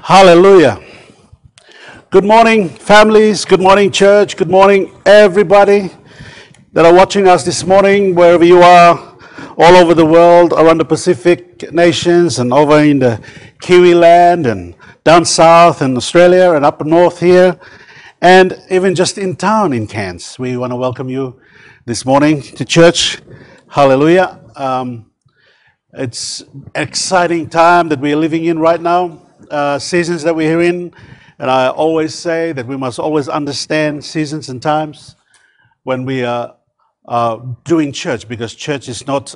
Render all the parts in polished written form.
Hallelujah. Good morning, families. Good morning, church. Good morning, everybody that are watching us this morning, wherever you are, all over the world, around the Pacific nations, and over in the Kiwi land, and down south in Australia, and up north here, and even just in town in Cairns. We want to welcome you this morning to church. Hallelujah. It's an exciting time that we are living in right now, seasons that we're in. And I always say that we must always understand seasons and times when we are doing church, because church is not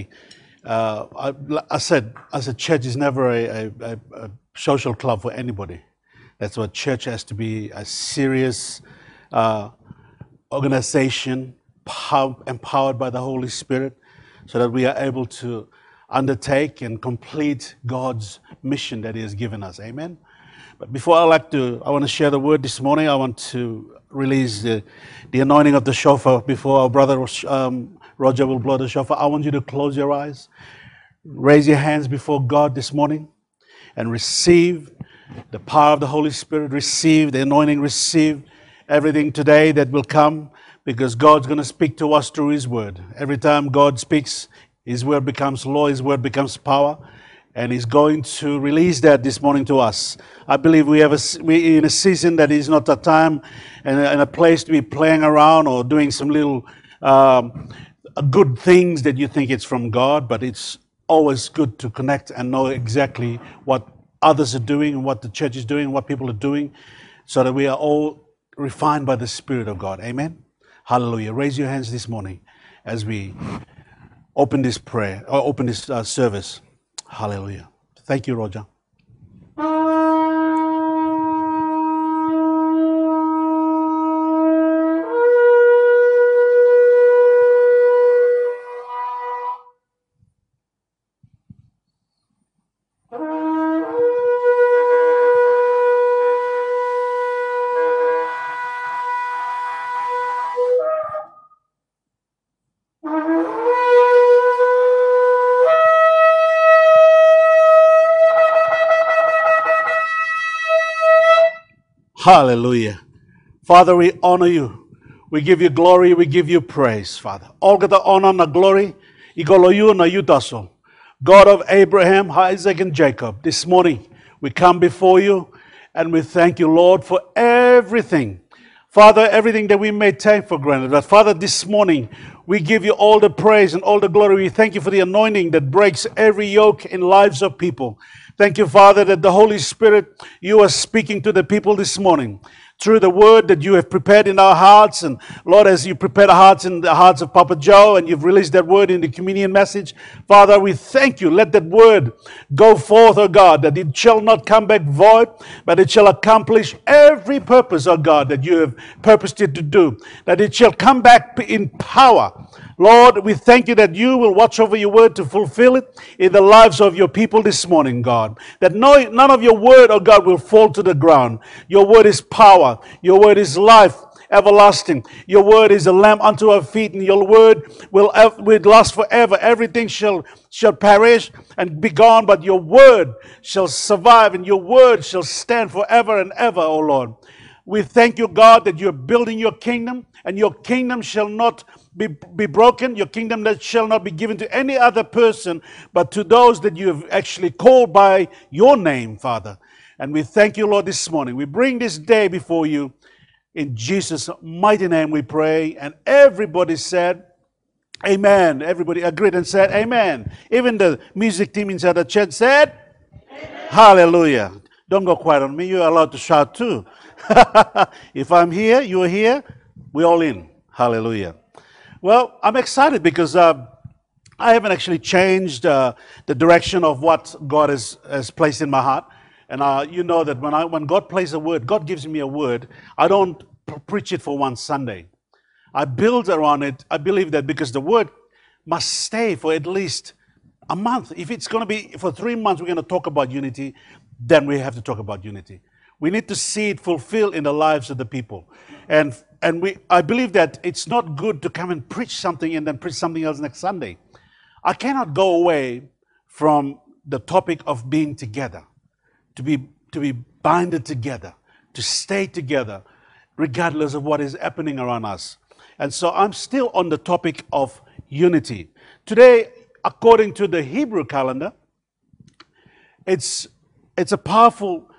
I said church is never a social club for anybody. That's what church has to be, a serious organization, empowered by the Holy Spirit, so that we are able to undertake and complete God's mission that He has given us. Amen. But before I want to share the word this morning. I want to release the anointing of the shofar before our brother Roger will blow the shofar. I want you to close your eyes, raise your hands before God this morning, and receive the power of the Holy Spirit. Receive the anointing. Receive everything today that will come, because God's going to speak to us through His word. Every time God speaks, His word becomes law, His word becomes power, and He's going to release that this morning to us. I believe we're in a season that is not a time and a place to be playing around or doing some little good things that you think it's from God, but it's always good to connect and know exactly what others are doing and what the church is doing, what people are doing, so that we are all refined by the Spirit of God. Amen. Hallelujah. Raise your hands this morning as we open this prayer, or open this service. Hallelujah. Thank you, Roger. Hallelujah. Father, we honor you. We give you glory. We give you praise, Father. All the honor and the glory, igoloyu na yutaso. God of Abraham, Isaac, and Jacob, this morning we come before you and we thank you, Lord, for everything. Father, everything that we may take for granted. But Father, this morning we give you all the praise and all the glory. We thank you for the anointing that breaks every yoke in lives of people. Thank you, Father, that the Holy Spirit, you are speaking to the people this morning through the word that you have prepared in our hearts. And Lord, as you prepare the hearts in the hearts of Papa Joe, and you've released that word in the communion message, Father, we thank you. Let that word go forth, O God, that it shall not come back void, but it shall accomplish every purpose, O God, that you have purposed it to do, that it shall come back in power. Lord, we thank you that you will watch over your word to fulfill it in the lives of your people this morning, God. That none of your word, oh God, will fall to the ground. Your word is power. Your word is life everlasting. Your word is a lamp unto our feet, and your word will last forever. Everything shall perish and be gone, but your word shall survive, and your word shall stand forever and ever, O Lord. We thank you, God, that you're building your kingdom, and your kingdom shall not be broken. Your kingdom that shall not be given to any other person, but to those that you have actually called by your name, Father. And we thank you, Lord, this morning. We bring this day before you. In Jesus' mighty name we pray. And everybody said, amen. Everybody agreed and said, amen. Even the music team inside the church said, amen. Hallelujah. Don't go quiet on me. You're allowed to shout too. If I'm here, you're here, we're all in. Hallelujah. Well, I'm excited because I haven't actually changed the direction of what God has placed in my heart. And you know that when God places a word, God gives me a word, I don't preach it for one Sunday. I build around it. I believe that because the word must stay for at least a month. If it's going to be for 3 months, we're going to talk about unity, then we have to talk about unity. We need to see it fulfilled in the lives of the people. And I believe that it's not good to come and preach something and then preach something else next Sunday. I cannot go away from the topic of being together, to be to be binded together, to stay together, regardless of what is happening around us. And so I'm still on the topic of unity. Today, according to the Hebrew calendar, it's a powerful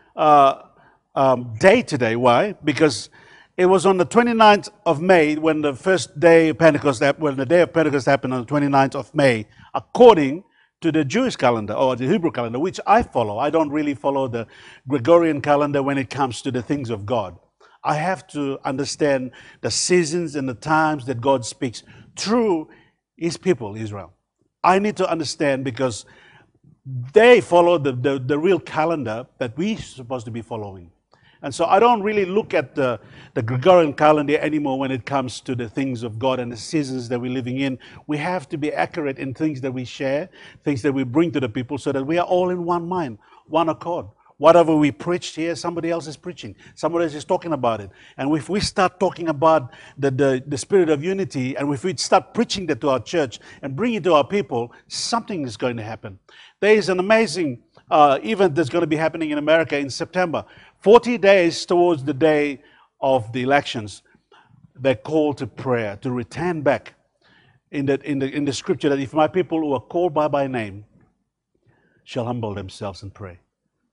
day today. Why? Because it was on the 29th of May when the first day of Pentecost, when the day of Pentecost happened on the 29th of May, according to the Jewish calendar or the Hebrew calendar, which I follow. I don't really follow the Gregorian calendar when it comes to the things of God. I have to understand the seasons and the times that God speaks through His people, Israel. I need to understand because they follow the real calendar that we're supposed to be following. And so I don't really look at the Gregorian calendar anymore when it comes to the things of God and the seasons that we're living in. We have to be accurate in things that we share, things that we bring to the people so that we are all in one mind, one accord. Whatever we preach here, somebody else is preaching. Somebody else is talking about it. And if we start talking about the spirit of unity, and if we start preaching that to our church and bring it to our people, something is going to happen. There is an amazing event that's going to be happening in America in September. 40 days towards the day of the elections, they're called to prayer, to return back in the scripture that if my people who are called by my name shall humble themselves and pray,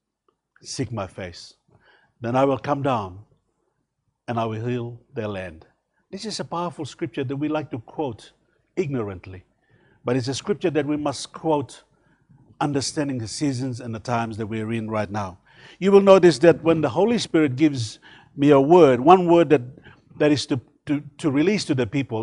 seek my face, then I will come down and I will heal their land. This is a powerful scripture that we like to quote ignorantly, but it's a scripture that we must quote understanding the seasons and the times that we're in right now. You will notice that when the Holy Spirit gives me a word, one word that is to release to the people,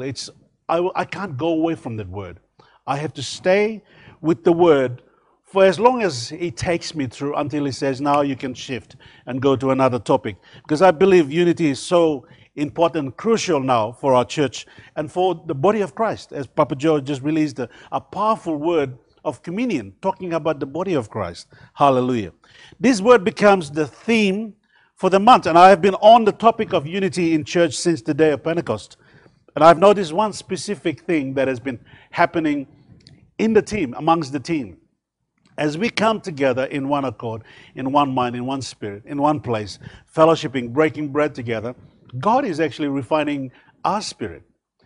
I can't go away from that word. I have to stay with the word for as long as He takes me through until He says, now you can shift and go to another topic. Because I believe unity is so important and crucial now for our church and for the body of Christ. As Papa Joe just released a powerful word of communion, talking about the body of Christ. Hallelujah. This word becomes the theme for the month. And I have been on the topic of unity in church since the day of Pentecost. And I've noticed one specific thing that has been happening in the team, amongst the team. As we come together in one accord, in one mind, in one spirit, in one place, fellowshipping, breaking bread together, God is actually refining our spirit.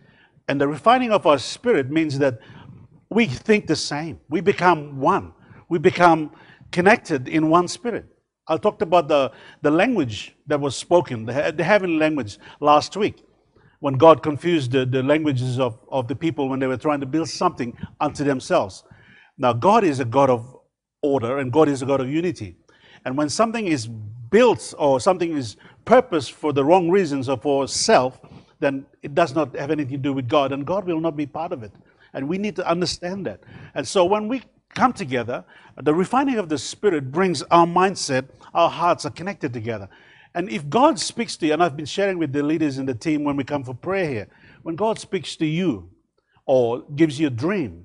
And the refining of our spirit means that we think the same. We become one. We become connected in one spirit. I talked about the language that was spoken, the heavenly language last week, when God confused the languages of the people when they were trying to build something unto themselves. Now, God is a God of order and God is a God of unity. And when something is built or something is purposed for the wrong reasons or for self, then it does not have anything to do with God, and God will not be part of it. And we need to understand that. And so when we come together, the refining of the Spirit brings our mindset, our hearts are connected together. And if God speaks to you, and I've been sharing with the leaders in the team when we come for prayer here, when God speaks to you or gives you a dream,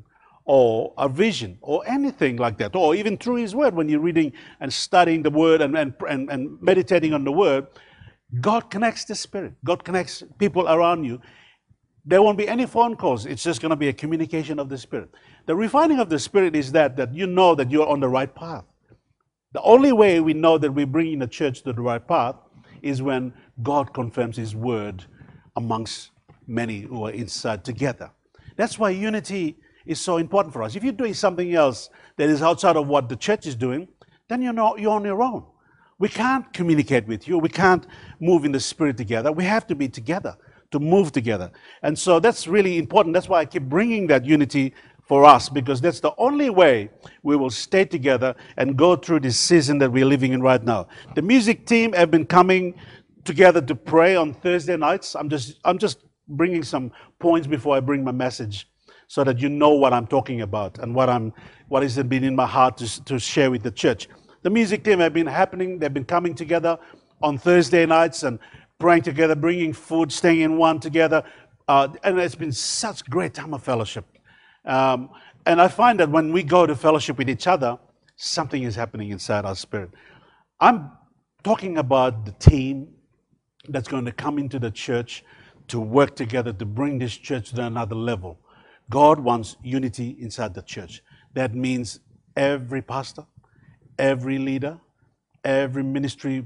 or a vision, or anything like that, or even through His Word, when you're reading and studying the Word and meditating on the Word, God connects the Spirit. God connects people around you. There won't be any phone calls. It's just going to be a communication of the Spirit. The refining of the Spirit is that you know that you're on the right path. The only way we know that we're bringing the church to the right path is when God confirms His Word amongst many who are inside together. That's why unity is so important for us. If you're doing something else that is outside of what the church is doing, then you're on your own. We can't communicate with you. We can't move in the Spirit together. We have to be together, to move together. And so that's really important. That's why I keep bringing that unity for us, because that's the only way we will stay together and go through this season that we're living in right now. The music team have been coming together to pray on Thursday nights. I'm just bringing some points before I bring my message, so that you know what I'm talking about and what has been in my heart to share with the church. The music team have been happening. They've been coming together on Thursday nights and praying together, bringing food, staying in one together. And it's been such great time of fellowship. And I find that when we go to fellowship with each other, something is happening inside our spirit. I'm talking about the team that's going to come into the church to work together to bring this church to another level. God wants unity inside the church. That means every pastor, every leader, every ministry,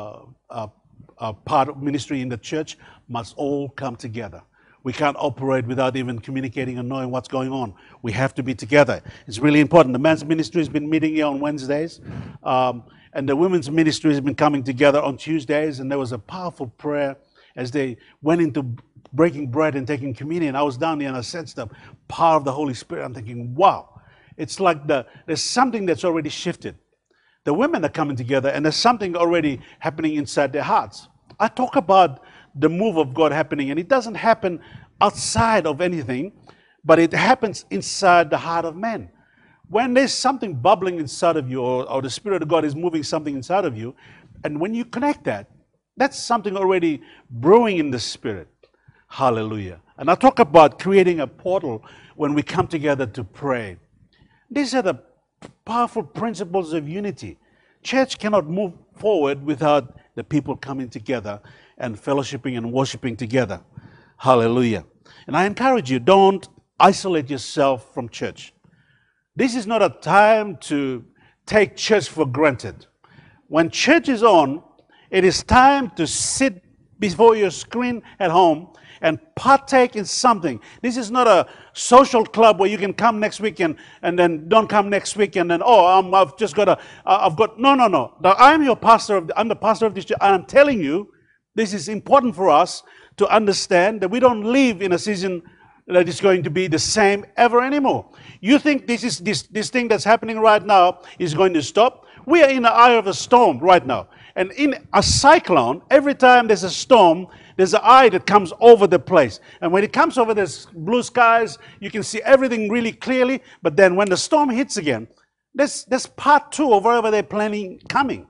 part of ministry in the church must all come together. We can't operate without even communicating and knowing what's going on. We have to be together. It's really important. The men's ministry has been meeting here on Wednesdays, and the women's ministry has been coming together on Tuesdays, and there was a powerful prayer as they went into breaking bread and taking communion. I was down there and I sensed the power of the Holy Spirit. I'm thinking, wow, it's like there's something that's already shifted. The women are coming together and there's something already happening inside their hearts. I talk about the move of God happening, and it doesn't happen outside of anything, but it happens inside the heart of man. When there's something bubbling inside of you, or the Spirit of God is moving something inside of you, and when you connect that, that's something already brewing in the Spirit. Hallelujah. And I talk about creating a portal when we come together to pray. These are the powerful principles of unity. Church cannot move forward without the people coming together and fellowshipping and worshiping together. Hallelujah. And I encourage you, don't isolate yourself from church. This is not a time to take church for granted. When church is on, it is time to sit before your screen at home and partake in something. This is not a social club where you can come next weekend and then don't come next week and then, I've just got no. Now, I'm your pastor, I'm the pastor of this church, and I'm telling you, this is important for us to understand that we don't live in a season that is going to be the same ever anymore. You think this thing that's happening right now is going to stop? We are in the eye of a storm right now. And in a cyclone, every time there's a storm, there's an eye that comes over the place. And when it comes over the blue skies, you can see everything really clearly. But then when the storm hits again, there's part two of whatever they're planning coming.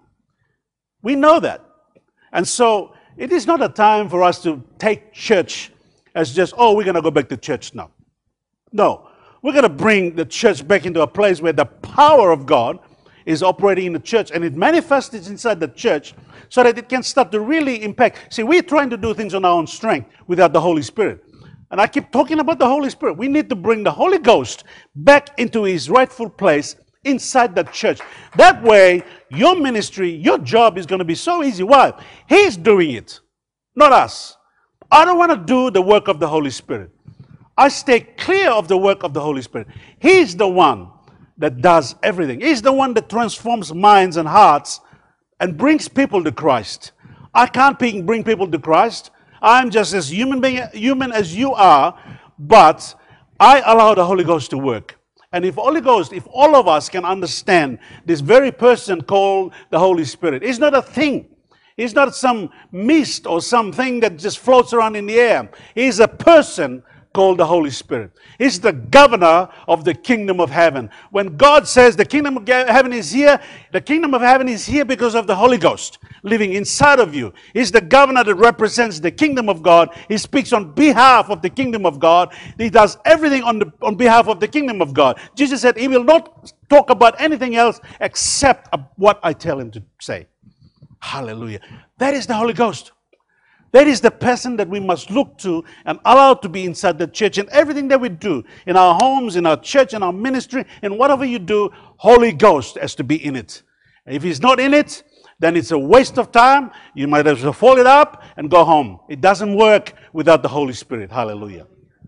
We know that. And so it is not a time for us to take church as just, we're going to go back to church now. No, we're going to bring the church back into a place where the power of God is operating in the church, and it manifests inside the church so that it can start to really impact. See, we're trying to do things on our own strength without the Holy Spirit. And I keep talking about the Holy Spirit. We need to bring the Holy Ghost back into his rightful place inside the church. That way, your ministry, your job is going to be so easy. Why? He's doing it, not us. I don't want to do the work of the Holy Spirit. I stay clear of the work of the Holy Spirit. He's the one that does everything. He's the one that transforms minds and hearts and brings people to Christ. I can't bring people to Christ. I'm just as human as you are, but I allow the Holy Ghost to work. And if all of us can understand this very person called the Holy Spirit, it's not a thing. He's not some mist or something that just floats around in the air. He's a person called the Holy Spirit. He's the governor of the kingdom of heaven. When God says the kingdom of heaven is here, the kingdom of heaven is here because of the Holy Ghost living inside of you. He's the governor that represents the kingdom of God. He speaks on behalf of the kingdom of God. He does everything on behalf of the kingdom of God. Jesus said he will not talk about anything else except what I tell him to say. Hallelujah. That is the Holy Ghost. That is the person that we must look to and allow to be inside the church. In everything that we do, in our homes, in our church, in our ministry, in whatever you do, Holy Ghost has to be in it. And if he's not in it, then it's a waste of time. You might as well fold it up and go home. It doesn't work without the Holy Spirit. Hallelujah.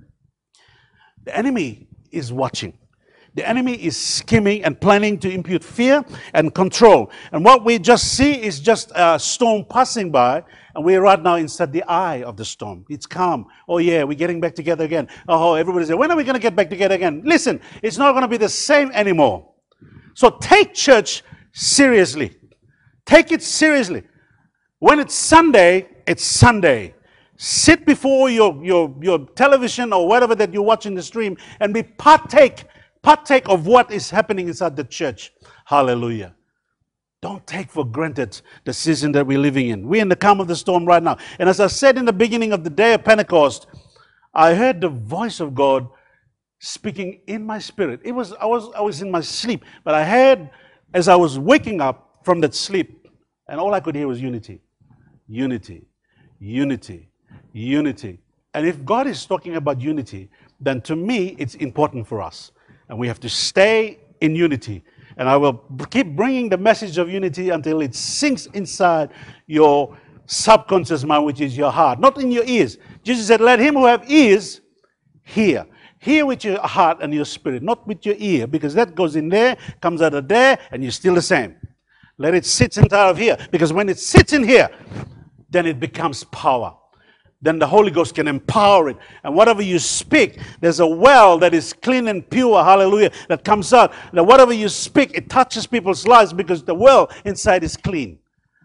The enemy is watching. The enemy is scheming and planning to impute fear and control. And what we just see is just a storm passing by, and we're right now inside the eye of the storm. It's calm. Oh yeah, we're getting back together again. Oh, everybody's saying, when are we going to get back together again? Listen, it's not going to be the same anymore. So take church seriously. Take it seriously. When it's Sunday, it's Sunday. Sit before your television or whatever that you watch in the stream and partake of what is happening inside the church. Hallelujah. Don't take for granted the season that we're living in. We're in the calm of the storm right now. And as I said in the beginning of the day of Pentecost, I heard the voice of God speaking in my spirit. I was in my sleep, but I heard as I was waking up from that sleep, and all I could hear was unity. Unity. Unity. Unity. And if God is talking about unity, then to me it's important for us. And we have to stay in unity. And I will keep bringing the message of unity until it sinks inside your subconscious mind, which is your heart, not in your ears. Jesus said, let him who have ears hear. Hear with your heart and your spirit, not with your ear, because that goes in there, comes out of there, and you're still the same. Let it sit inside of here, because when it sits in here, then it becomes power. Then the Holy Ghost can empower it. And whatever you speak, there's a well that is clean and pure, hallelujah, that comes out. That whatever you speak, it touches people's lives because the well inside is clean.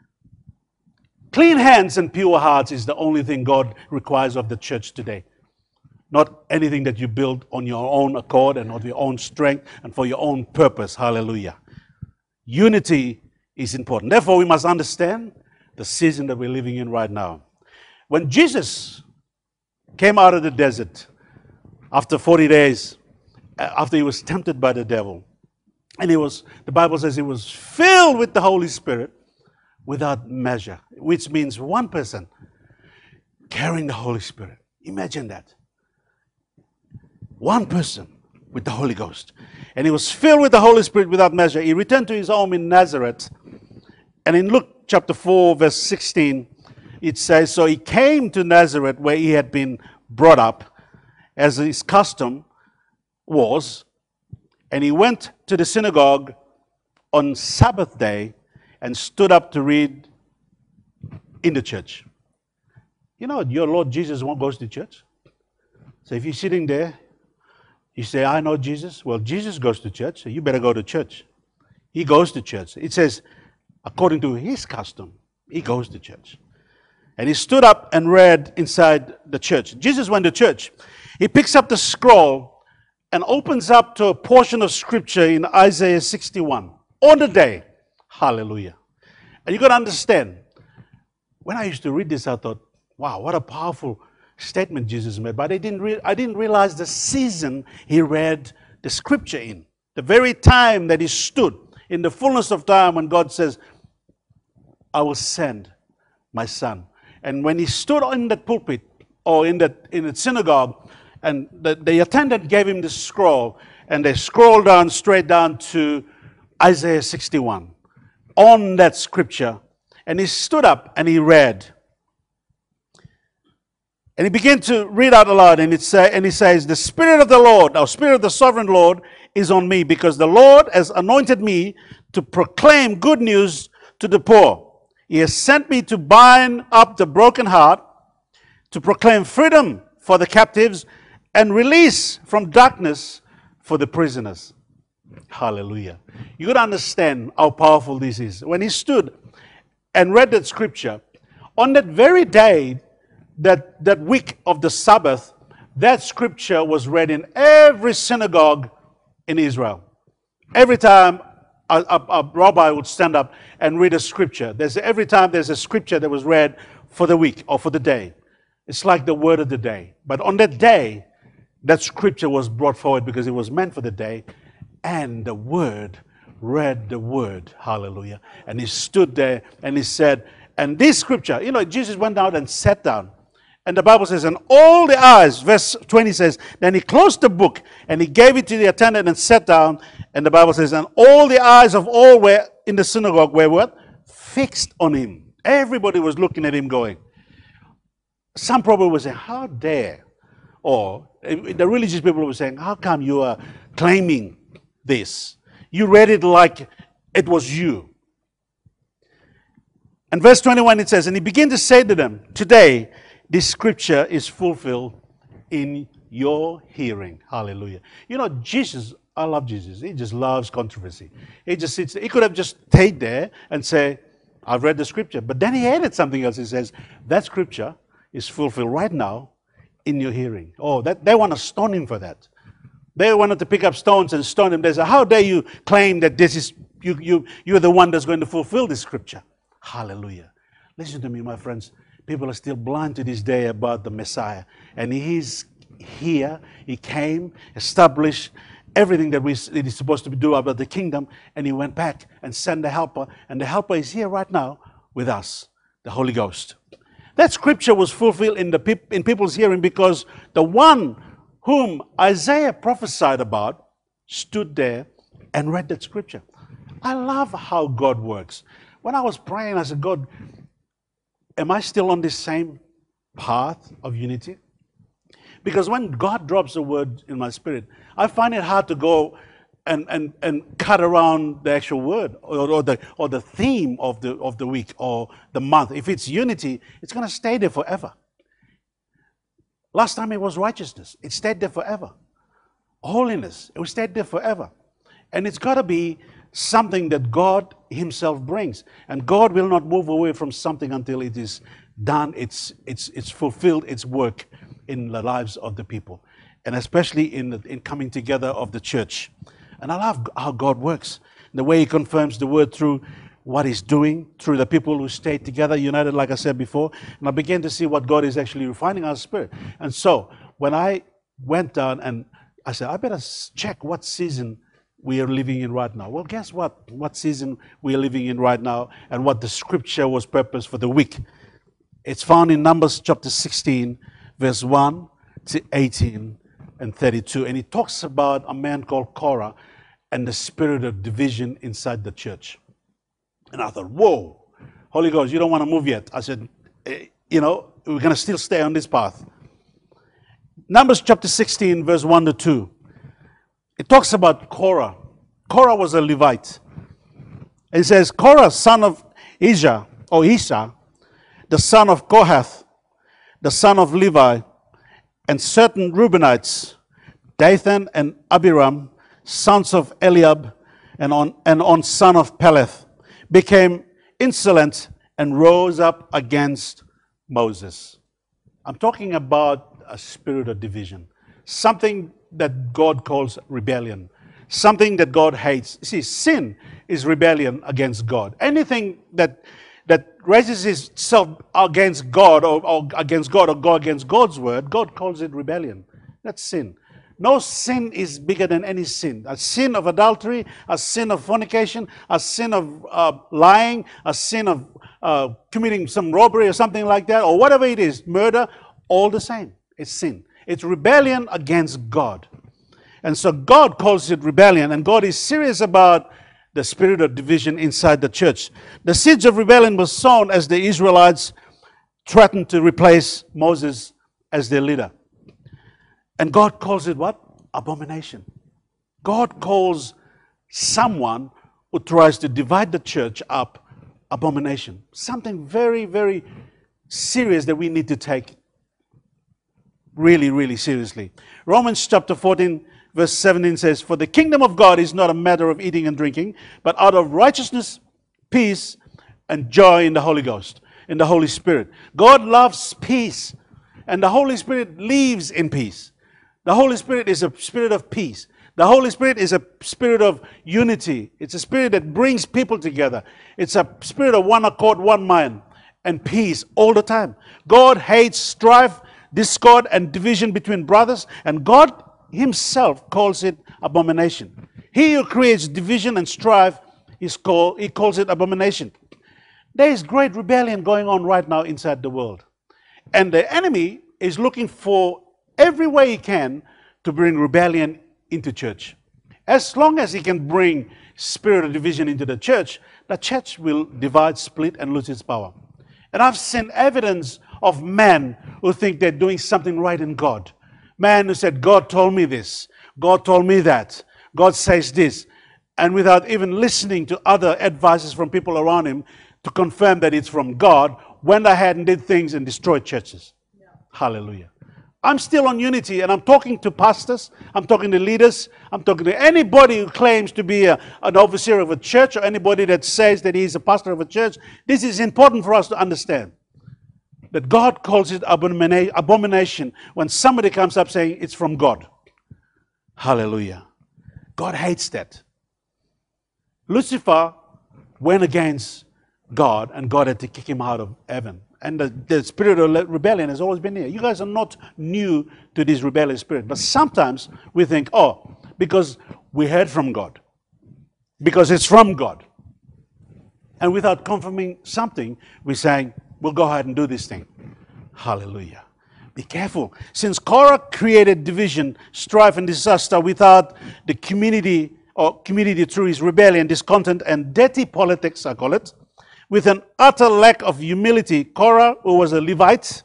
Clean hands and pure hearts is the only thing God requires of the church today. Not anything that you build on your own accord and of your own strength and for your own purpose, hallelujah. Unity is important. Therefore, we must understand the season that we're living in right now. When Jesus came out of the desert after 40 days, after he was tempted by the devil, and the Bible says he was filled with the Holy Spirit without measure, which means one person carrying the Holy Spirit. Imagine that. One person with the Holy Ghost. And he was filled with the Holy Spirit without measure. He returned to his home in Nazareth. And in Luke chapter 4, verse 16, it says, so he came to Nazareth where he had been brought up, as his custom was, and he went to the synagogue on Sabbath day and stood up to read in the church. You know, your Lord Jesus won't go to church. So if you're sitting there, you say, I know Jesus. Well, Jesus goes to church, so you better go to church. He goes to church. It says, according to his custom, he goes to church. And he stood up and read inside the church. Jesus went to church. He picks up the scroll and opens up to a portion of scripture in Isaiah 61. On the day, hallelujah. And you got to understand, when I used to read this, I thought, wow, what a powerful statement Jesus made. But I didn't realize the season he read the scripture in. The very time that he stood, in the fullness of time when God says, I will send my son. And when he stood in that pulpit or in the synagogue, and the attendant gave him the scroll, and they scrolled down straight down to Isaiah 61 on that scripture, and he stood up and he read. And he began to read out aloud, and he says, the Spirit of the Lord, our Spirit of the Sovereign Lord, is on me, because the Lord has anointed me to proclaim good news to the poor. He has sent me to bind up the broken heart, to proclaim freedom for the captives, and release from darkness for the prisoners. Hallelujah. You got to understand how powerful this is. When he stood and read that scripture, on that very day, that week of the Sabbath, that scripture was read in every synagogue in Israel. Every time a rabbi would stand up and read a scripture. Every time there's a scripture that was read for the week or for the day. It's like the word of the day. But on that day, that scripture was brought forward because it was meant for the day. And the word read the word. Hallelujah. And he stood there and he said, and this scripture, Jesus went out and sat down. And the Bible says, and all the eyes, verse 20 says, then he closed the book and he gave it to the attendant and sat down. And the Bible says, and all the eyes of all were in the synagogue were what? Fixed on him. Everybody was looking at him going. Some probably were saying, how dare? Or the religious people were saying, how come you are claiming this? You read it like it was you. And verse 21 it says, and he began to say to them, today, this scripture is fulfilled in your hearing. Hallelujah. Jesus, I love Jesus. He just loves controversy. He just sits there. He could have just stayed there and say, I've read the scripture. But then he added something else. He says, that scripture is fulfilled right now in your hearing. Oh, they want to stone him for that. They wanted to pick up stones and stone him. They said, how dare you claim that this is you're the one that's going to fulfill this scripture? Hallelujah. Listen to me, my friends. People are still blind to this day about the Messiah. And he's here. He came, established everything that it is supposed to do about the kingdom. And he went back and sent the helper. And the helper is here right now with us, the Holy Ghost. That scripture was fulfilled in people's hearing because the one whom Isaiah prophesied about stood there and read that scripture. I love how God works. When I was praying, I said, God, am I still on this same path of unity? Because when God drops a word in my spirit, I find it hard to go and cut around the actual word or the theme of the week or the month. If it's unity, it's going to stay there forever. Last time it was righteousness. It stayed there forever. Holiness. It stayed there forever. And it's got to be something that God himself brings. And God will not move away from something until it is done, it's fulfilled its work in the lives of the people. And especially in coming together of the church. And I love how God works. The way he confirms the word through what he's doing, through the people who stayed together, united, like I said before. And I began to see what God is actually refining our spirit. And so, when I went down and I said, I better check what season we are living in right now. Well, guess what? What season we are living in right now and what the scripture was purposed for the week. It's found in Numbers chapter 16, verse 1 to 18 and 32. And it talks about a man called Korah and the spirit of division inside the church. And I thought, whoa, Holy Ghost, you don't want to move yet. I said, we're going to still stay on this path. Numbers chapter 16, verse 1 to 2. It talks about Korah. Korah was a Levite. It says, Korah, son of Isha, the son of Kohath, the son of Levi, and certain Reubenites, Dathan and Abiram, sons of Eliab, and on son of Peleth, became insolent and rose up against Moses. I'm talking about a spirit of division. Something that God calls rebellion. Something that God hates. See, sin is rebellion against God. Anything that raises itself against God or against God or go against God's word, God calls it rebellion. That's sin. No sin is bigger than any sin. A sin of adultery, a sin of fornication, a sin of lying, a sin of committing some robbery or something like that, or whatever it is, murder, all the same. It's sin. It's rebellion against God. And so God calls it rebellion, and God is serious about the spirit of division inside the church. The seeds of rebellion was sown as the Israelites threatened to replace Moses as their leader. And God calls it what? Abomination. God calls someone who tries to divide the church up abomination. Something very, very serious that we need to take really, really seriously. Romans chapter 14, verse 17 says, For the kingdom of God is not a matter of eating and drinking, but out of righteousness, peace, and joy in the Holy Ghost, in the Holy Spirit. God loves peace, and the Holy Spirit lives in peace. The Holy Spirit is a spirit of peace. The Holy Spirit is a spirit of unity. It's a spirit that brings people together. It's a spirit of one accord, one mind, and peace all the time. God hates strife, discord, and division between brothers, and God himself calls it abomination. He who creates division and strife, he calls it abomination. There is great rebellion going on right now inside the world. And the enemy is looking for every way he can to bring rebellion into church. As long as he can bring spirit of division into the church will divide, split, and lose its power. And I've seen evidence of men who think they're doing something right in God. Man who said, God told me this, God told me that, God says this, and without even listening to other advices from people around him to confirm that it's from God, went ahead and did things and destroyed churches. Yeah. Hallelujah. I'm still on unity, and I'm talking to pastors, I'm talking to leaders, I'm talking to anybody who claims to be an overseer of a church or anybody that says that he's a pastor of a church. This is important for us to understand. That God calls it abomination when somebody comes up saying it's from God. Hallelujah. God hates that. Lucifer went against God, and God had to kick him out of heaven. And the spirit of rebellion has always been here. You guys are not new to this rebellious spirit. But sometimes we think, because we heard from God. Because it's from God. And without confirming something, we're saying, we'll go ahead and do this thing. Hallelujah. Be careful. Since Korah created division, strife, and disaster without the community or community through his rebellion, discontent, and dirty politics, I call it, with an utter lack of humility. Korah, who was a Levite,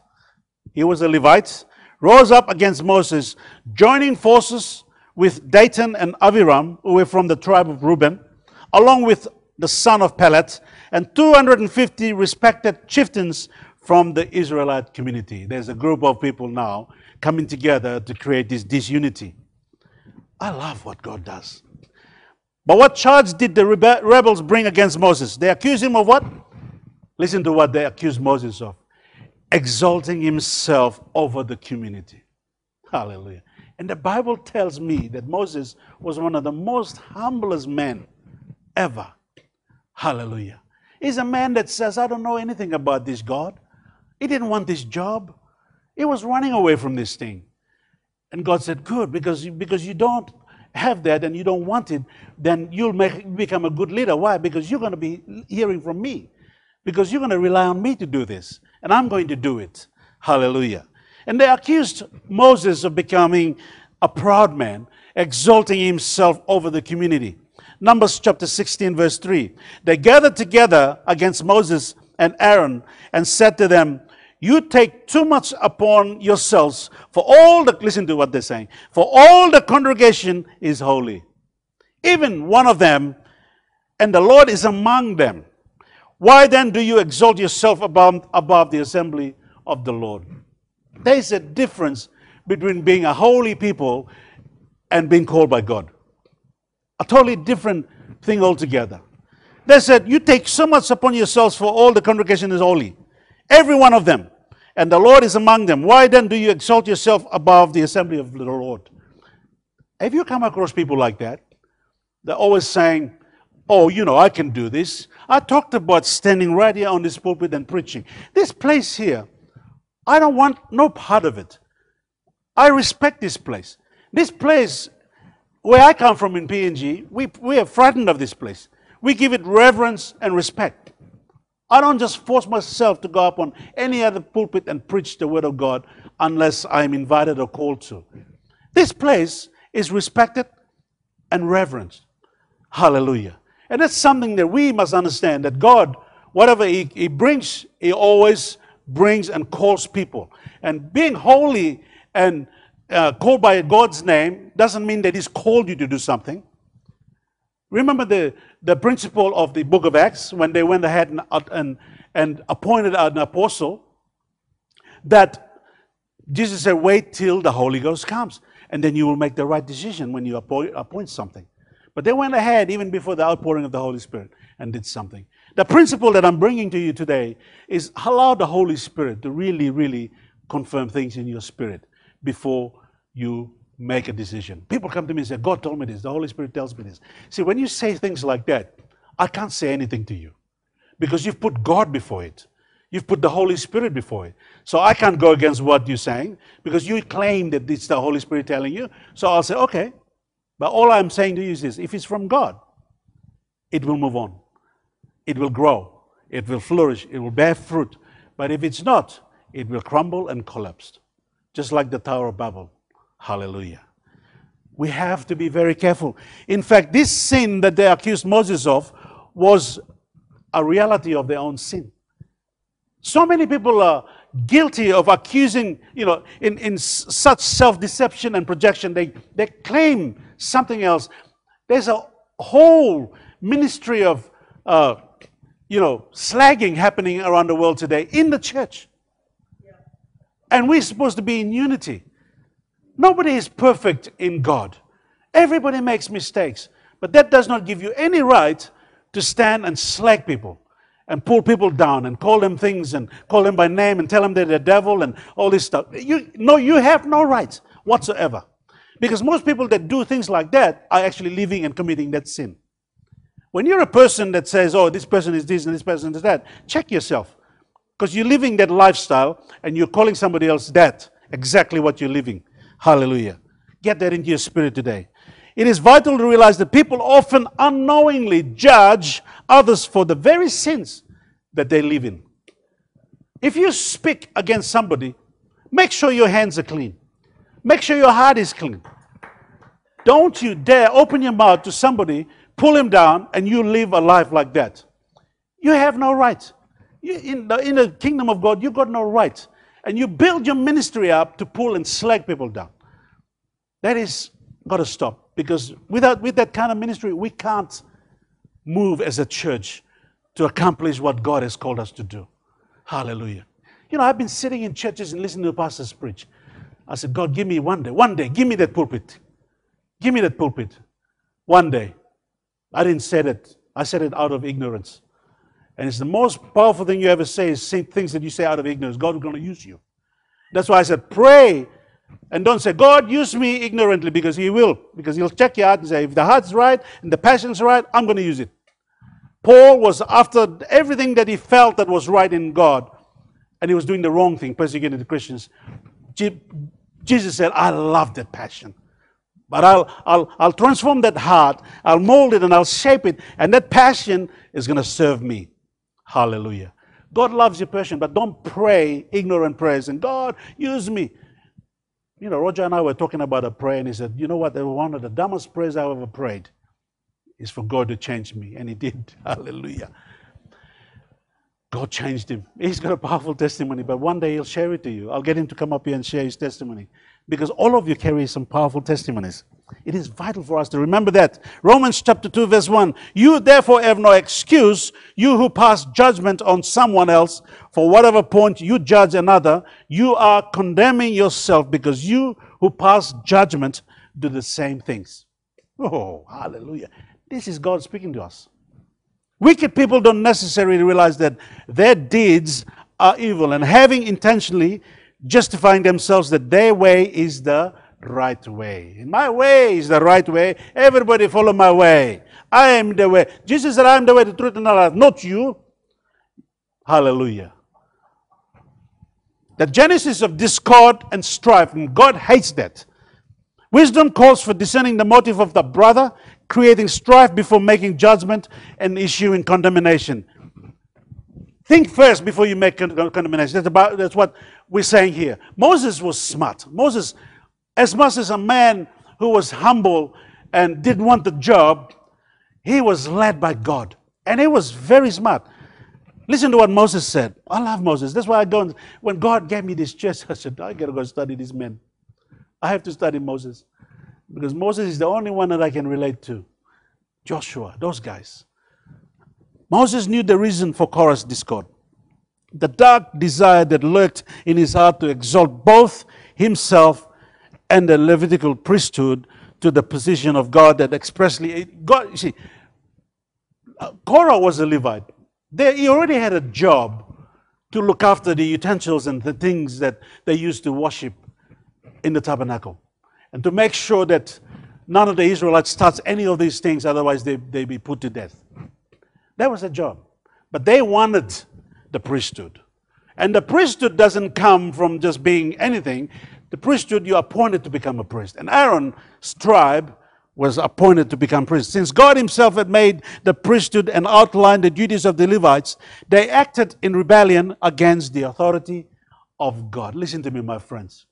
rose up against Moses, joining forces with Dathan and Abiram, who were from the tribe of Reuben, along with the son of Pelet, and 250 respected chieftains from the Israelite community. There's a group of people now coming together to create this disunity. I love what God does. But what charge did the rebels bring against Moses? They accused him of what? Listen to what they accused Moses of. Exalting himself over the community. Hallelujah. And the Bible tells me that Moses was one of the most humblest men ever. Hallelujah. He's a man that says, I don't know anything about this God. He didn't want this job. He was running away from this thing. And God said, good, because you don't have that and you don't want it, then you'll become a good leader. Why? Because you're going to be hearing from me. Because you're going to rely on me to do this. And I'm going to do it. Hallelujah. And they accused Moses of becoming a proud man, exalting himself over the community. Numbers chapter 16, verse 3. They gathered together against Moses and Aaron and said to them, you take too much upon yourselves, for all the, listen to what they're saying, for all the congregation is holy, even one of them, and the Lord is among them. Why then do you exalt yourself above the assembly of the Lord? There is a difference between being a holy people and being called by God. A totally different thing altogether. They said, you take so much upon yourselves, for all the congregation is holy, every one of them, and the Lord is among them. Why then do you exalt yourself above the assembly of the Lord? Have you come across people like that? They're always saying, oh, I can do this. I talked about standing right here on this pulpit and preaching. This place here, I don't want no part of it. I respect this place. This place, where I come from in PNG, we are frightened of this place. We give it reverence and respect. I don't just force myself to go up on any other pulpit and preach the word of God unless I'm invited or called to. This place is respected and reverenced. Hallelujah. And that's something that we must understand, that God, whatever He brings, He always brings and calls people. And being holy and called by God's name doesn't mean that He's called you to do something. Remember the principle of the book of Acts, when they went ahead and appointed an apostle, that Jesus said, wait till the Holy Ghost comes, and then you will make the right decision when you appoint something. But they went ahead even before the outpouring of the Holy Spirit and did something. The principle that I'm bringing to you today is allow the Holy Spirit to really, really confirm things in your spirit before you make a decision. People come to me and say, God told me this, the Holy Spirit tells me this. See, when you say things like that, I can't say anything to you because you've put God before it. You've put the Holy Spirit before it. So I can't go against what you're saying because you claim that it's the Holy Spirit telling you. So I'll say, okay. But all I'm saying to you is this: if it's from God, it will move on. It will grow. It will flourish. It will bear fruit. But if it's not, it will crumble and collapse. Just like the Tower of Babel. Hallelujah. We have to be very careful. In fact, this sin that they accused Moses of was a reality of their own sin. So many people are guilty of accusing, in such self-deception and projection. They claim something else. There's a whole ministry of, slagging happening around the world today in the church. And we're supposed to be in unity. Nobody is perfect in God. Everybody makes mistakes. But that does not give you any right to stand and slag people and pull people down and call them things and call them by name and tell them they're the devil and all this stuff. You have no right whatsoever. Because most people that do things like that are actually living and committing that sin. When you're a person that says, oh, this person is this and this person is that, check yourself. Because you're living that lifestyle and you're calling somebody else that, exactly what you're living. Hallelujah. Get that into your spirit today. It is vital to realize that people often unknowingly judge others for the very sins that they live in. If you speak against somebody, make sure your hands are clean. Make sure your heart is clean. Don't you dare open your mouth to somebody, pull him down, and you live a life like that. You have no right. In the kingdom of God, you've got no right. And you build your ministry up to pull and slag people down. That is got to stop. Because with that kind of ministry, we can't move as a church to accomplish what God has called us to do. Hallelujah. You know, I've been sitting in churches and listening to the pastors preach. I said, God, give me one day, give me that pulpit. Give me that pulpit. One day. I didn't say that. I said it out of ignorance. And it's the most powerful thing you ever say is things that you say out of ignorance. God is going to use you. That's why I said, pray. And don't say, God, use me ignorantly, because He will. Because He'll check your heart and say, if the heart's right and the passion's right, I'm going to use it. Paul was after everything that he felt that was right in God, and he was doing the wrong thing, persecuting the Christians. Jesus said, I love that passion. But I'll transform that heart, I'll mold it and I'll shape it, and that passion is going to serve me. Hallelujah. God loves your passion, but don't pray ignorant prayers and God, use me. You know, Roger and I were talking about a prayer, and he said, you know what, one of the dumbest prayers I ever prayed is for God to change me. And He did. Hallelujah. God changed him. He's got a powerful testimony, but one day he'll share it to you. I'll get him to come up here and share his testimony, because all of you carry some powerful testimonies. It is vital for us to remember that. Romans chapter 2 verse 1. You therefore have no excuse, you who pass judgment on someone else. For whatever point you judge another, you are condemning yourself, because you who pass judgment do the same things. Oh, hallelujah. This is God speaking to us. Wicked people don't necessarily realize that their deeds are evil, and having intentionally justifying themselves that their way is the right way. And my way is the right way. Everybody follow my way. I am the way. Jesus said, I am the way, the truth, and the life. Not you. Hallelujah. The genesis of discord and strife, and God hates that. Wisdom calls for discerning the motive of the brother, creating strife before making judgment and issuing condemnation. Think first before you make condemnation. That's what we're saying here. Moses was smart. Moses, as much as a man who was humble and didn't want the job, he was led by God. And he was very smart. Listen to what Moses said. I love Moses. That's why I go, when God gave me this church, I said, I got to go study this man. I have to study Moses, because Moses is the only one that I can relate to. Joshua, those guys. Moses knew the reason for Korah's discord. The dark desire that lurked in his heart to exalt both himself and the Levitical priesthood to the position of God that expressly... God, you see, Korah was a Levite. He already had a job to look after the utensils and the things that they used to worship in the tabernacle, and to make sure that none of the Israelites touch any of these things, otherwise they be put to death. That was a job. But they wanted the priesthood. And the priesthood doesn't come from just being anything. The priesthood, you're appointed to become a priest. And Aaron's tribe was appointed to become priest. Since God Himself had made the priesthood and outlined the duties of the Levites, they acted in rebellion against the authority of God. Listen to me, my friends.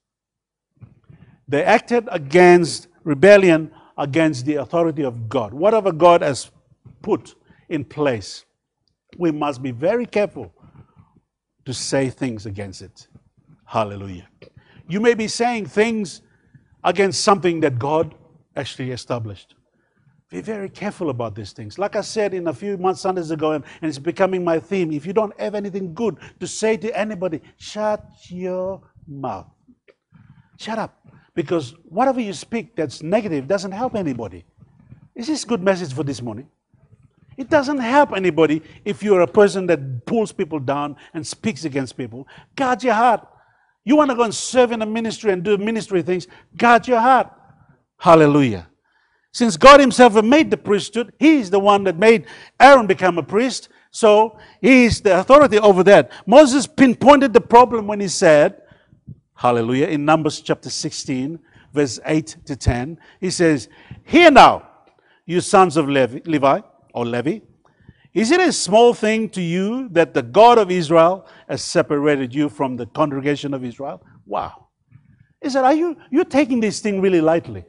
They acted against rebellion against the authority of God. Whatever God has put in place, we must be very careful to say things against it. Hallelujah. You may be saying things against something that God actually established. Be very careful about these things. Like I said in a few Sundays ago, and it's becoming my theme, if you don't have anything good to say to anybody, shut your mouth. Shut up. Because whatever you speak that's negative doesn't help anybody. Is this a good message for this morning? It doesn't help anybody if you're a person that pulls people down and speaks against people. Guard your heart. You want to go and serve in a ministry and do ministry things, guard your heart. Hallelujah. Since God Himself had made the priesthood, He is the one that made Aaron become a priest. So He is the authority over that. Moses pinpointed the problem when he said, hallelujah, in Numbers chapter 16, verse 8 to 10, he says, hear now, you sons of Levi, or Levi, is it a small thing to you that the God of Israel has separated you from the congregation of Israel? Wow. He said, you're taking this thing really lightly.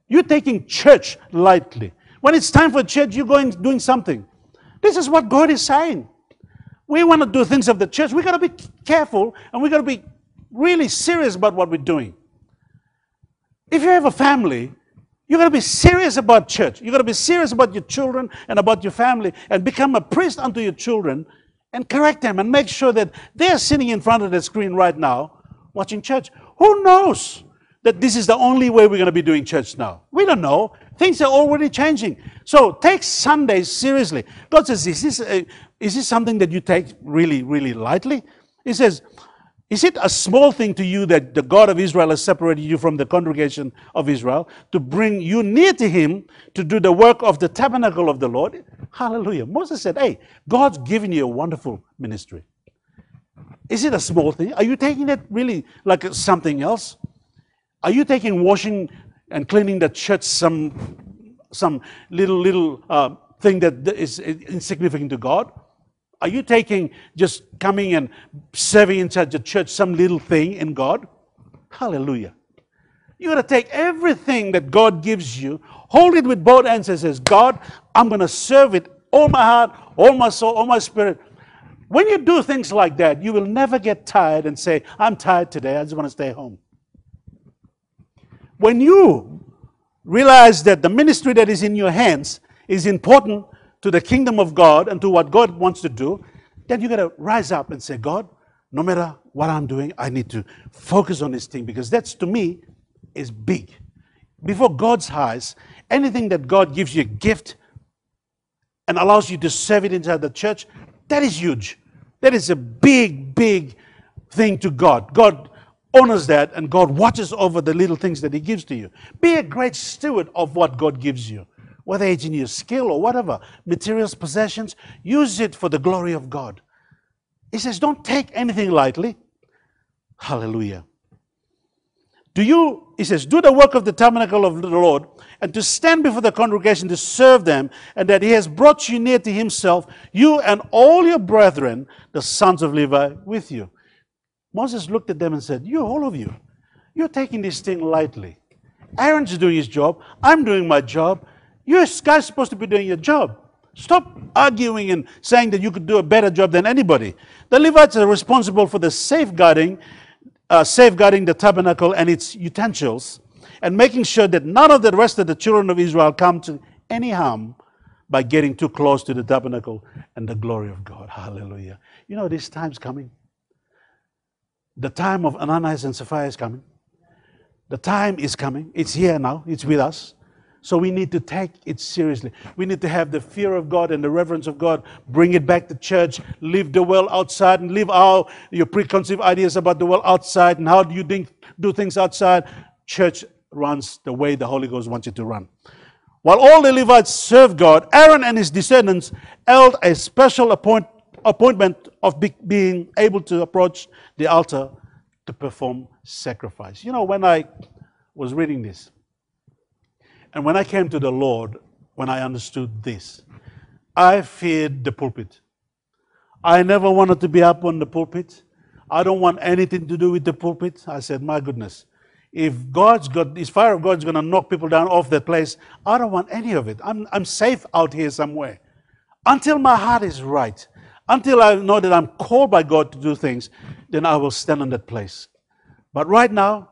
You're taking church lightly. When it's time for church, you're going doing something. This is what God is saying. We want to do things of the church. We got to be careful, and we got to be really serious about what we're doing. If you have a family, you got to be serious about church. You got to be serious about your children and about your family, and become a priest unto your children, and correct them, and make sure that they're sitting in front of the screen right now watching church. Who knows that this is the only way we're going to be doing church now? We don't know. Things are already changing. So take Sundays seriously. God says, is this something that you take really, really lightly? He says, is it a small thing to you that the God of Israel has separated you from the congregation of Israel to bring you near to Him to do the work of the tabernacle of the Lord? Hallelujah. Moses said, hey, God's given you a wonderful ministry. Is it a small thing? Are you taking it really like something else? Are you taking washing and cleaning the church some little thing that is insignificant to God? Are you taking just coming and serving inside the church some little thing in God? Hallelujah. You got to take everything that God gives you, hold it with both hands and says, God, I'm going to serve it all my heart, all my soul, all my spirit. When you do things like that, you will never get tired and say, I'm tired today, I just want to stay home. When you realize that the ministry that is in your hands is important to the kingdom of God and to what God wants to do, then you got to rise up and say, God, no matter what I'm doing, I need to focus on this thing, because that's, to me, is big. Before God's eyes, anything that God gives you a gift and allows you to serve it inside the church, that is huge. That is a big, big thing to God. God honors that, and God watches over the little things that He gives to you. Be a great steward of what God gives you. Whether it's in your skill or whatever, materials, possessions, use it for the glory of God. He says, don't take anything lightly. Hallelujah. He says, do the work of the tabernacle of the Lord, and to stand before the congregation to serve them, and that He has brought you near to Himself, you and all your brethren, the sons of Levi, with you. Moses looked at them and said, all of you, you're taking this thing lightly. Aaron's doing his job. I'm doing my job. You guys are supposed to be doing your job. Stop arguing and saying that you could do a better job than anybody. The Levites are responsible for the safeguarding the tabernacle and its utensils, and making sure that none of the rest of the children of Israel come to any harm by getting too close to the tabernacle and the glory of God. Hallelujah. You know, this time's coming. The time of Ananias and Sapphira is coming. The time is coming. It's here now. It's with us. So we need to take it seriously. We need to have the fear of God and the reverence of God. Bring it back to church. Leave the world outside, and leave all your preconceived ideas about the world outside and how do you do things outside. Church runs the way the Holy Ghost wants it to run. While all the Levites served God, Aaron and his descendants held a special appointment of being able to approach the altar to perform sacrifice. You know, when I was reading this, and when I came to the Lord, when I understood this, I feared the pulpit. I never wanted to be up on the pulpit. I don't want anything to do with the pulpit. I said, my goodness, if this fire of God's going to knock people down off that place, I don't want any of it. I'm safe out here somewhere. Until my heart is right, until I know that I'm called by God to do things, then I will stand on that place. But right now,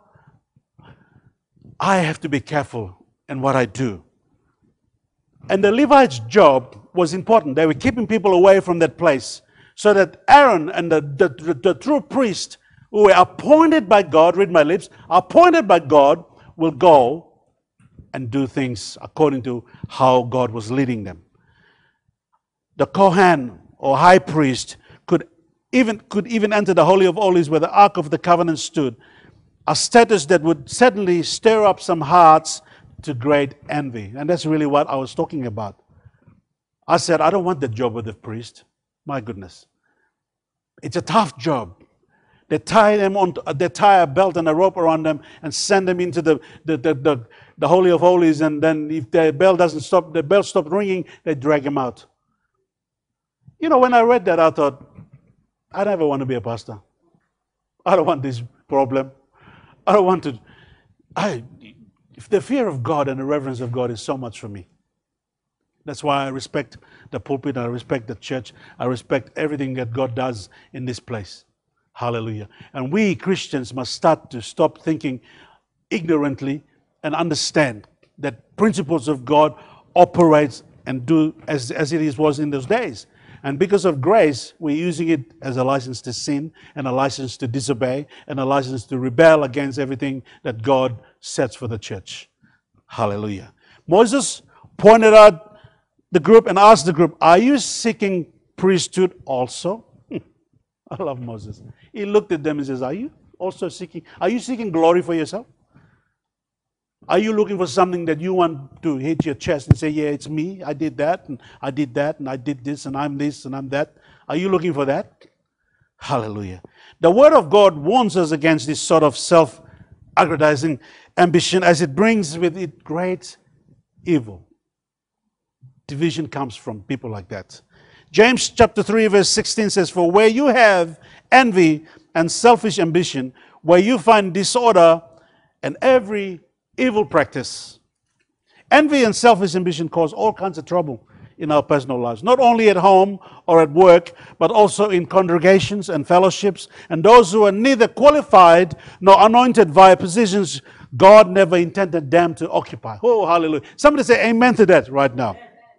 I have to be careful in what I do. And the Levites' job was important. They were keeping people away from that place, so that Aaron and the true priest who were appointed by God, read my lips, appointed by God, will go and do things according to how God was leading them. The Kohen or high priest could even enter the Holy of Holies where the Ark of the Covenant stood, a status that would certainly stir up some hearts to great envy. And that's really what I was talking about. I said, I don't want the job of the priest. My goodness. It's a tough job. They tie a belt and a rope around them and send them into the Holy of Holies, and then if the bell stops ringing, they drag them out. You know, when I read that, I thought, I never want to be a pastor. I don't want this problem. I don't want to. If the fear of God and the reverence of God is so much for me. That's why I respect the pulpit, I respect the church, I respect everything that God does in this place. Hallelujah. And we Christians must stop thinking ignorantly and understand that principles of God operate and do as it was in those days. And because of grace, we're using it as a license to sin and a license to disobey and a license to rebel against everything that God sets for the church. Hallelujah. Moses pointed out the group and asked the group, are you seeking priesthood also? I love Moses. He looked at them and says, are you seeking glory for yourself? Are you looking for something that you want to hit your chest and say, yeah, it's me, I did that, and I did that, and I did this, and I'm this, and I'm that? Are you looking for that? Hallelujah. The Word of God warns us against this sort of self-aggrandizing ambition as it brings with it great evil. Division comes from people like that. James chapter 3 verse 16 says, for where you have envy and selfish ambition, where you find disorder and every evil practice. Envy and selfish ambition cause all kinds of trouble in our personal lives, not only at home or at work, but also in congregations and fellowships. And those who are neither qualified nor anointed via positions God never intended them to occupy. Oh, hallelujah. Somebody say amen to that right now.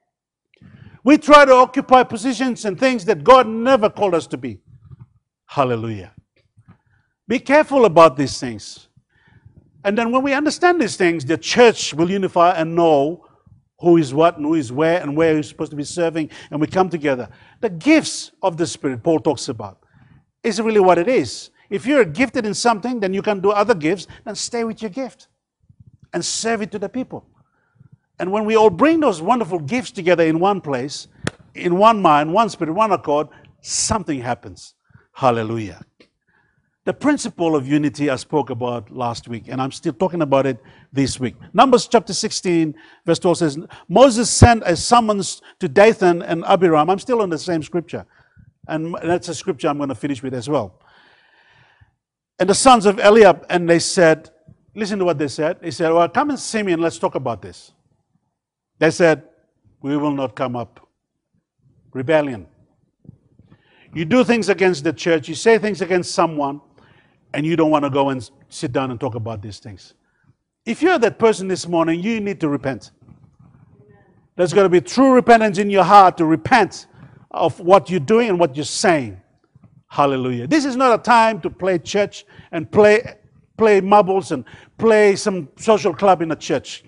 We try to occupy positions and things that God never called us to be. Hallelujah. Be careful about these things. And then when we understand these things, the church will unify and know who is what and who is where and where you're supposed to be serving, and we come together. The gifts of the Spirit, Paul talks about, is really what it is. If you're gifted in something, then you can do other gifts, then stay with your gift and serve it to the people. And when we all bring those wonderful gifts together in one place, in one mind, one spirit, one accord, something happens. Hallelujah. The principle of unity I spoke about last week, and I'm still talking about it this week. Numbers chapter 16, verse 12 says, Moses sent a summons to Dathan and Abiram. I'm still on the same scripture. And that's a scripture I'm going to finish with as well. And the sons of Eliab, and they said, listen to what they said. They said, well, come and see me and let's talk about this. They said, we will not come up. Rebellion. You do things against the church, you say things against someone, and you don't want to go and sit down and talk about these things. If you're that person this morning, you need to repent. There's got to be true repentance in your heart to repent of what you're doing and what you're saying. Hallelujah. This is not a time to play church and play marbles and play some social club in a church.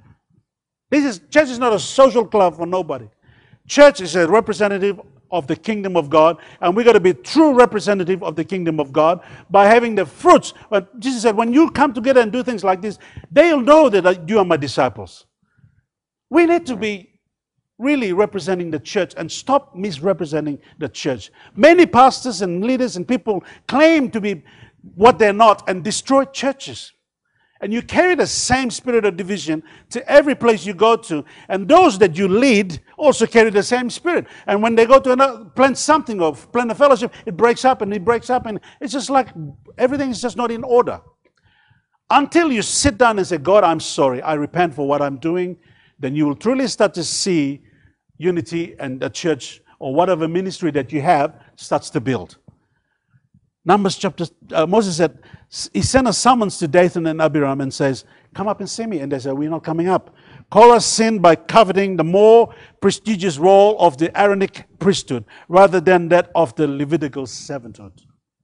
Church is not a social club for nobody. Church is a representative of the kingdom of God, and we've got to be true representative of the kingdom of God by having the fruits. But Jesus said, when you come together and do things like this, they'll know that you are my disciples. We need to be really representing the church and stop misrepresenting the church. Many pastors and leaders and people claim to be what they're not and destroy churches. And you carry the same spirit of division to every place you go to. And those that you lead also carry the same spirit. And when they go to another, plant something or plant a fellowship, it breaks up and it breaks up. And it's just like everything is just not in order. Until you sit down and say, God, I'm sorry. I repent for what I'm doing. Then you will truly start to see unity, and the church or whatever ministry that you have starts to build. Numbers chapter, Moses said, he sent a summons to Dathan and Abiram and says, come up and see me. And they said, we're not coming up. Korah sinned by coveting the more prestigious role of the Aaronic priesthood rather than that of the Levitical servanthood.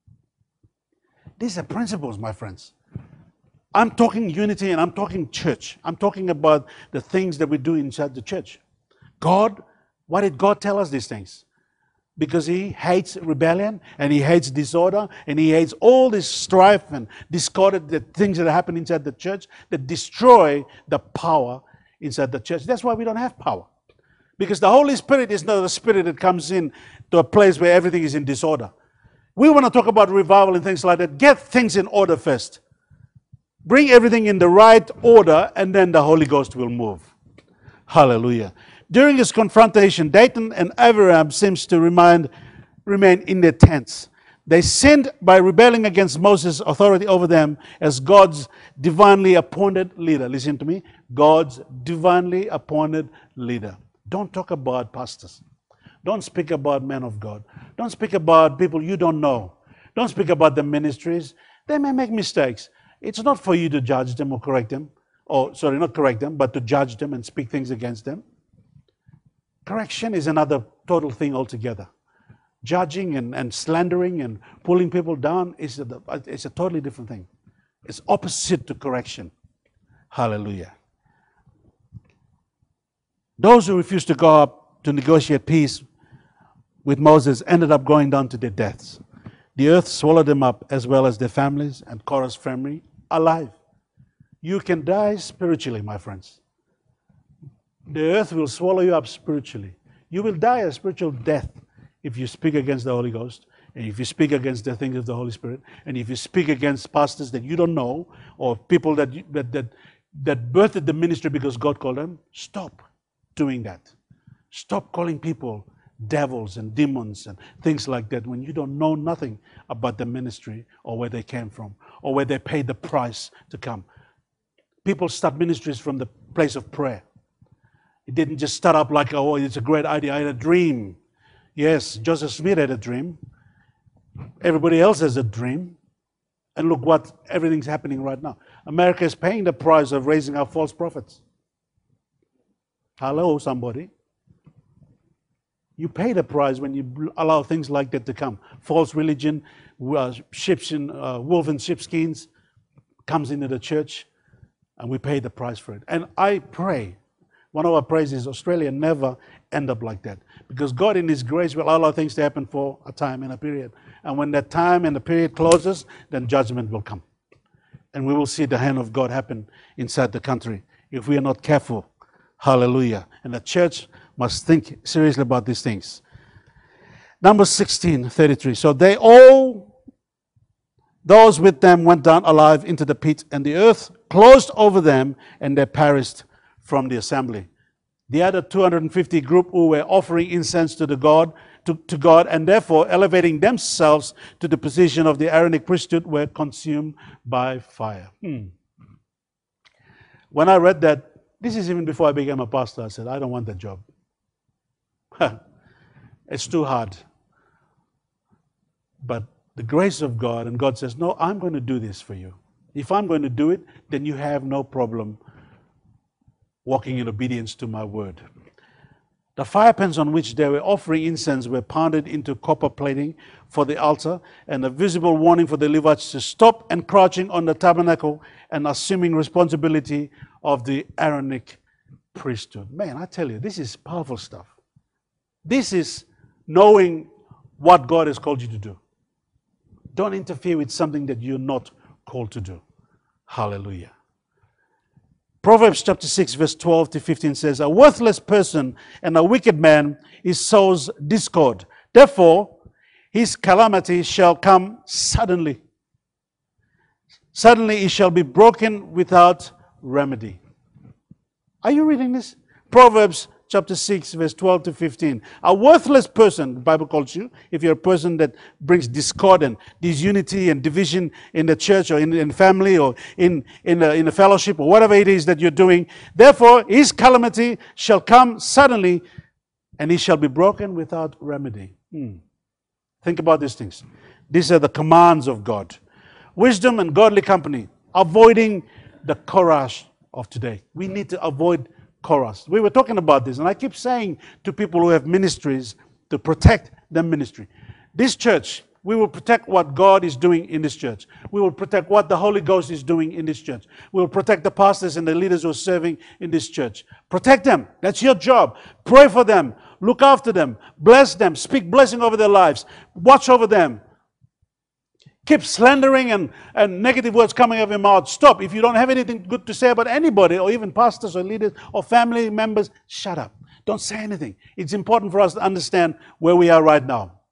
These are principles, my friends. I'm talking unity and I'm talking church. I'm talking about the things that we do inside the church. God, why did God tell us these things? Because he hates rebellion and he hates disorder and he hates all this strife and discord, the things that happen inside the church that destroy the power inside the church. That's why we don't have power. Because the Holy Spirit is not a spirit that comes in to a place where everything is in disorder. We want to talk about revival and things like that. Get things in order first. Bring everything in the right order and then the Holy Ghost will move. Hallelujah. During this confrontation, Dathan and Abiram seems to remain in their tents. They sinned by rebelling against Moses' authority over them as God's divinely appointed leader. Listen to me. God's divinely appointed leader. Don't talk about pastors. Don't speak about men of God. Don't speak about people you don't know. Don't speak about the ministries. They may make mistakes. It's not for you to judge them or correct them. Or, sorry, not correct them, but to judge them and speak things against them. Correction is another total thing altogether. Judging and slandering and pulling people down is a totally different thing. It's opposite to correction. Hallelujah. Those who refused to go up to negotiate peace with Moses ended up going down to their deaths. The earth swallowed them up as well as their families and Korah's family alive. You can die spiritually, my friends. The earth will swallow you up spiritually. You will die a spiritual death if you speak against the Holy Ghost, and if you speak against the things of the Holy Spirit, and if you speak against pastors that you don't know, or people that birthed the ministry because God called them. Stop doing that. Stop calling people devils and demons and things like that when you don't know nothing about the ministry or where they came from or where they paid the price to come. People start ministries from the place of prayer. It didn't just start up like, oh, it's a great idea. I had a dream. Yes, Joseph Smith had a dream. Everybody else has a dream. And look what everything's happening right now. America is paying the price of raising up false prophets. Hello, somebody. You pay the price when you allow things like that to come. False religion, wolf in sheepskins comes into the church, and we pay the price for it. And I pray, one of our prayers is Australia never end up like that. Because God in His grace will allow things to happen for a time and a period. And when that time and the period closes, then judgment will come. And we will see the hand of God happen inside the country if we are not careful. Hallelujah. And the church must think seriously about these things. Numbers 16:33. So they all, those with them, went down alive into the pit, and the earth closed over them, and they perished from the assembly. The other 250 group who were offering incense to God, and therefore elevating themselves to the position of the Aaronic priesthood, were consumed by fire. When I read that, this is even before I became a pastor, I said, I don't want that job. It's too hard. But the grace of God, and God says, no, I'm going to do this for you. If I'm going to do it, then you have no problem walking in obedience to my word. The fire pans on which they were offering incense were pounded into copper plating for the altar, and a visible warning for the Levites to stop encroaching on the tabernacle and assuming responsibility of the Aaronic priesthood. Man, I tell you, this is powerful stuff. This is knowing what God has called you to do. Don't interfere with something that you're not called to do. Hallelujah. Proverbs chapter 6 verse 12 to 15 says, a worthless person and a wicked man sows discord. Therefore, his calamity shall come suddenly. Suddenly it shall be broken without remedy. Are you reading this? Proverbs chapter 6 verse 12 to 15. A worthless person, the Bible calls you, if you're a person that brings discord and disunity and division in the church or in family or in a fellowship or whatever it is that you're doing. Therefore, his calamity shall come suddenly, and he shall be broken without remedy. Think about these things. These are the commands of God. Wisdom and godly company. Avoiding the Korah of today. We need to avoid Korah. We were talking about this, and I keep saying to people who have ministries to protect their ministry. This church, we will protect what God is doing in this church. We will protect what the Holy Ghost is doing in this church. We will protect the pastors and the leaders who are serving in this church. Protect them. That's your job. Pray for them. Look after them. Bless them. Speak blessing over their lives. Watch over them. Keep slandering and negative words coming out of your mouth. Stop. If you don't have anything good to say about anybody, or even pastors or leaders or family members, shut up. Don't say anything. It's important for us to understand where we are right now.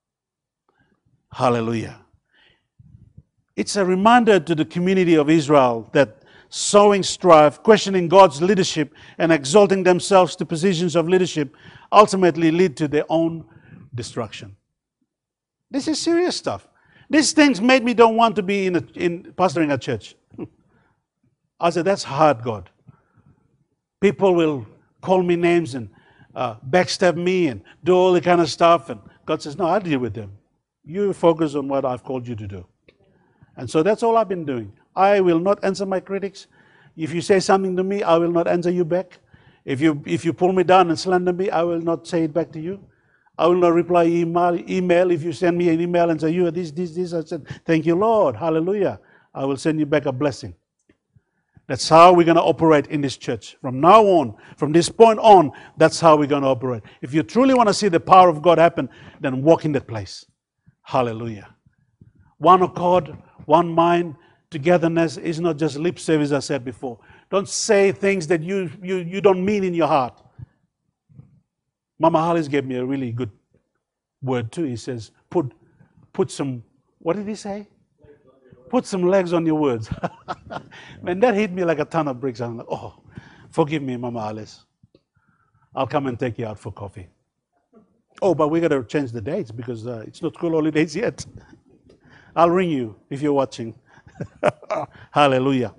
Hallelujah. It's a reminder to the community of Israel that sowing strife, questioning God's leadership, and exalting themselves to positions of leadership ultimately lead to their own destruction. This is serious stuff. These things made me don't want to be in pastoring a church. I said, that's hard, God. People will call me names and backstab me and do all the kind of stuff. And God says, no, I'll deal with them. You focus on what I've called you to do. And so that's all I've been doing. I will not answer my critics. If you say something to me, I will not answer you back. If you pull me down and slander me, I will not say it back to you. I will not reply email. If you send me an email and say, you are this, I said, thank you, Lord. Hallelujah. I will send you back a blessing. That's how we're going to operate in this church. From now on, from this point on, that's how we're going to operate. If you truly want to see the power of God happen, then walk in that place. Hallelujah. One accord, one mind, togetherness is not just lip service, I said before. Don't say things that you don't mean in your heart. Mama Hollis gave me a really good word too. He says, put some, what did he say? Put some legs on your words. Man, that hit me like a ton of bricks. I'm like, oh, forgive me, Mama Alice. I'll come and take you out for coffee. Oh, but we got to change the dates because it's not school holidays yet. I'll ring you if you're watching. Hallelujah.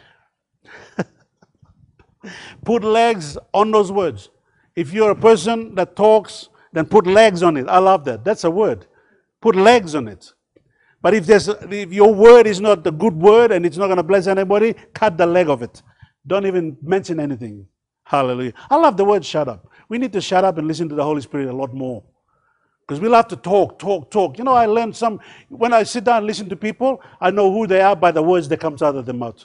Put legs on those words. If you're a person that talks, then put legs on it. I love that. That's a word. Put legs on it. But if your word is not the good word and it's not going to bless anybody, cut the leg of it. Don't even mention anything. Hallelujah. I love the word shut up. We need to shut up and listen to the Holy Spirit a lot more. Because we love to talk. You know, I learned when I sit down and listen to people, I know who they are by the words that comes out of their mouth.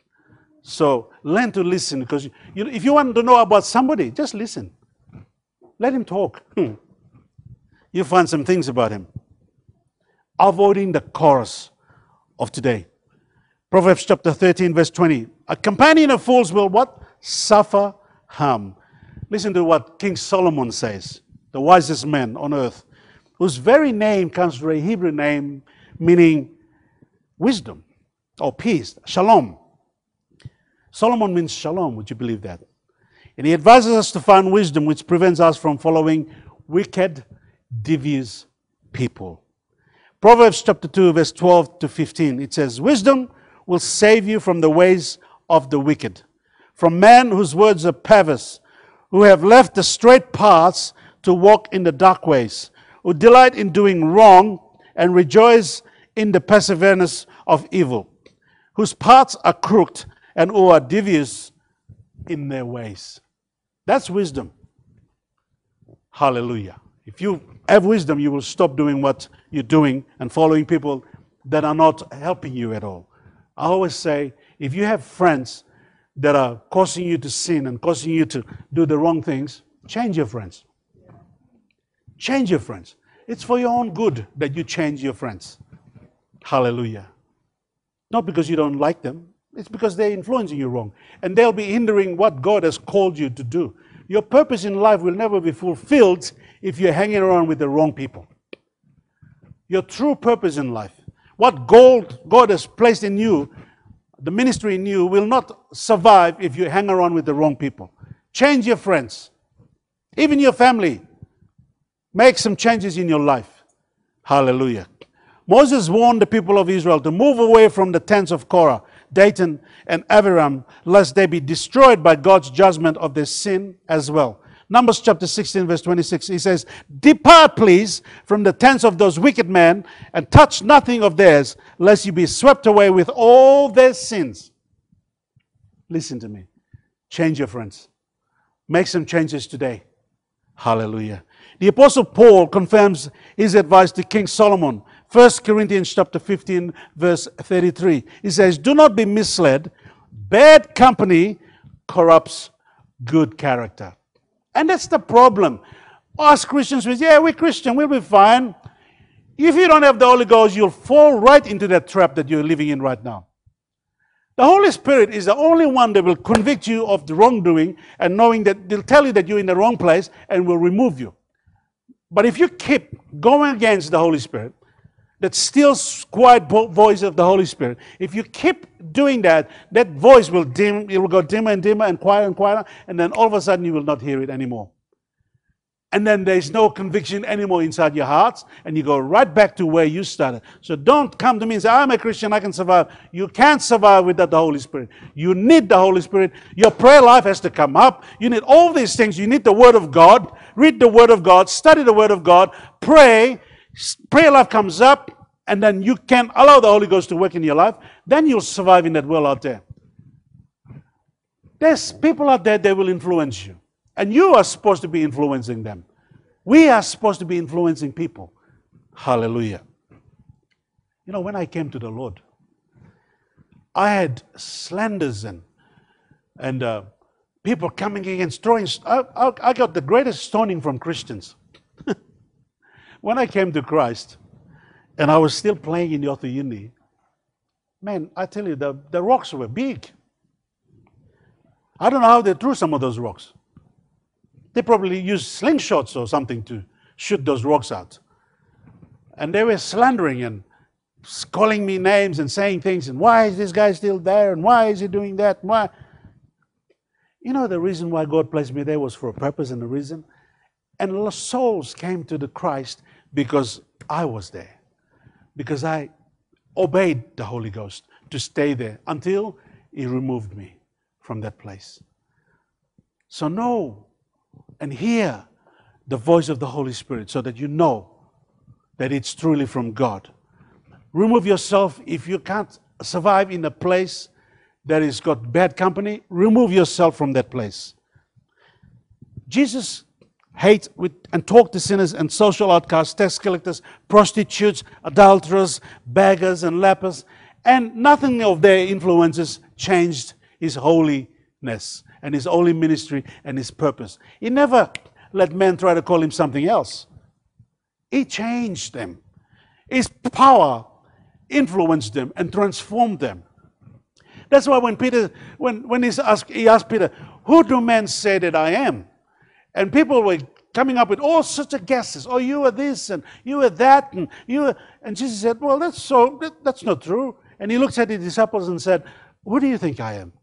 So learn to listen, because if you want to know about somebody, just listen. Let him talk. You'll find some things about him. Avoiding the chorus of today. Proverbs chapter 13, verse 20. A companion of fools will what? Suffer harm. Listen to what King Solomon says, the wisest man on earth, whose very name comes from a Hebrew name meaning wisdom or peace, shalom. Solomon means shalom, would you believe that? And he advises us to find wisdom which prevents us from following wicked, devious people. Proverbs chapter 2, verse 12 to 15, it says, wisdom will save you from the ways of the wicked, from men whose words are perverse, who have left the straight paths to walk in the dark ways, who delight in doing wrong and rejoice in the perseverance of evil, whose paths are crooked and who are devious in their ways. That's wisdom. Hallelujah. If you have wisdom, you will stop doing what you're doing and following people that are not helping you at all. I always say, if you have friends that are causing you to sin and causing you to do the wrong things, change your friends. Change your friends. It's for your own good that you change your friends. Hallelujah. Not because you don't like them. It's because they're influencing you wrong. And they'll be hindering what God has called you to do. Your purpose in life will never be fulfilled if you're hanging around with the wrong people. Your true purpose in life, what God has placed in you, the ministry in you, will not survive if you hang around with the wrong people. Change your friends. Even your family. Make some changes in your life. Hallelujah. Moses warned the people of Israel to move away from the tents of Korah, Dathan, and Abiram, lest they be destroyed by God's judgment of their sin as well. Numbers chapter 16, verse 26, he says, depart, please, from the tents of those wicked men, and touch nothing of theirs, lest you be swept away with all their sins. Listen to me. Change your friends. Make some changes today. Hallelujah. The Apostle Paul confirms his advice to King Solomon. 1 Corinthians chapter 15, verse 33. He says, do not be misled. Bad company corrupts good character. And that's the problem. Us Christians, we're Christian, we'll be fine. If you don't have the Holy Ghost, you'll fall right into that trap that you're living in right now. The Holy Spirit is the only one that will convict you of the wrongdoing and knowing that they'll tell you that you're in the wrong place and will remove you. But if you keep going against the Holy Spirit, that still quiet voice of the Holy Spirit, if you keep doing that, that voice will dim, it will go dimmer and dimmer and quieter, and then all of a sudden you will not hear it anymore. and then there's no conviction anymore inside your hearts, and you go right back to where you started. So don't come to me and say, I'm a Christian, I can survive. You can't survive without the Holy Spirit. You need the Holy Spirit. Your prayer life has to come up. You need all these things. You need the Word of God. Read the Word of God. Study the Word of God. Pray. Prayer life comes up, and then you can allow the Holy Ghost to work in your life. Then you'll survive in that world out there. There's people out there that will influence you. And you are supposed to be influencing them. We are supposed to be influencing people. Hallelujah. You know, when I came to the Lord, I had slanders and people coming against throwing. I got the greatest stoning from Christians. When I came to Christ, and I was still playing in the Othuyuni, man, I tell you, the rocks were big. I don't know how they threw some of those rocks. They probably used slingshots or something to shoot those rocks out. And they were slandering and calling me names and saying things, and why is this guy still there, and why is he doing that? Why? You know, the reason why God placed me there was for a purpose and a reason. And souls came to the Christ because I was there. Because I obeyed the Holy Ghost to stay there until He removed me from that place. So know and hear the voice of the Holy Spirit so that you know that it's truly from God. Remove yourself. If you can't survive in a place that has got bad company, remove yourself from that place. Jesus hated and talked to sinners and social outcasts, tax collectors, prostitutes, adulterers, beggars, and lepers, and nothing of their influences changed His holiness and His holy ministry and His purpose. He never let men try to call Him something else. He changed them. His power influenced them and transformed them. That's why when Peter, when he asked Peter, who do men say that I am? And people were coming up with all sorts of guesses. Oh, you are this and you are that and you are, and Jesus said, well, that's not true. And He looked at the disciples and said, who do you think I am?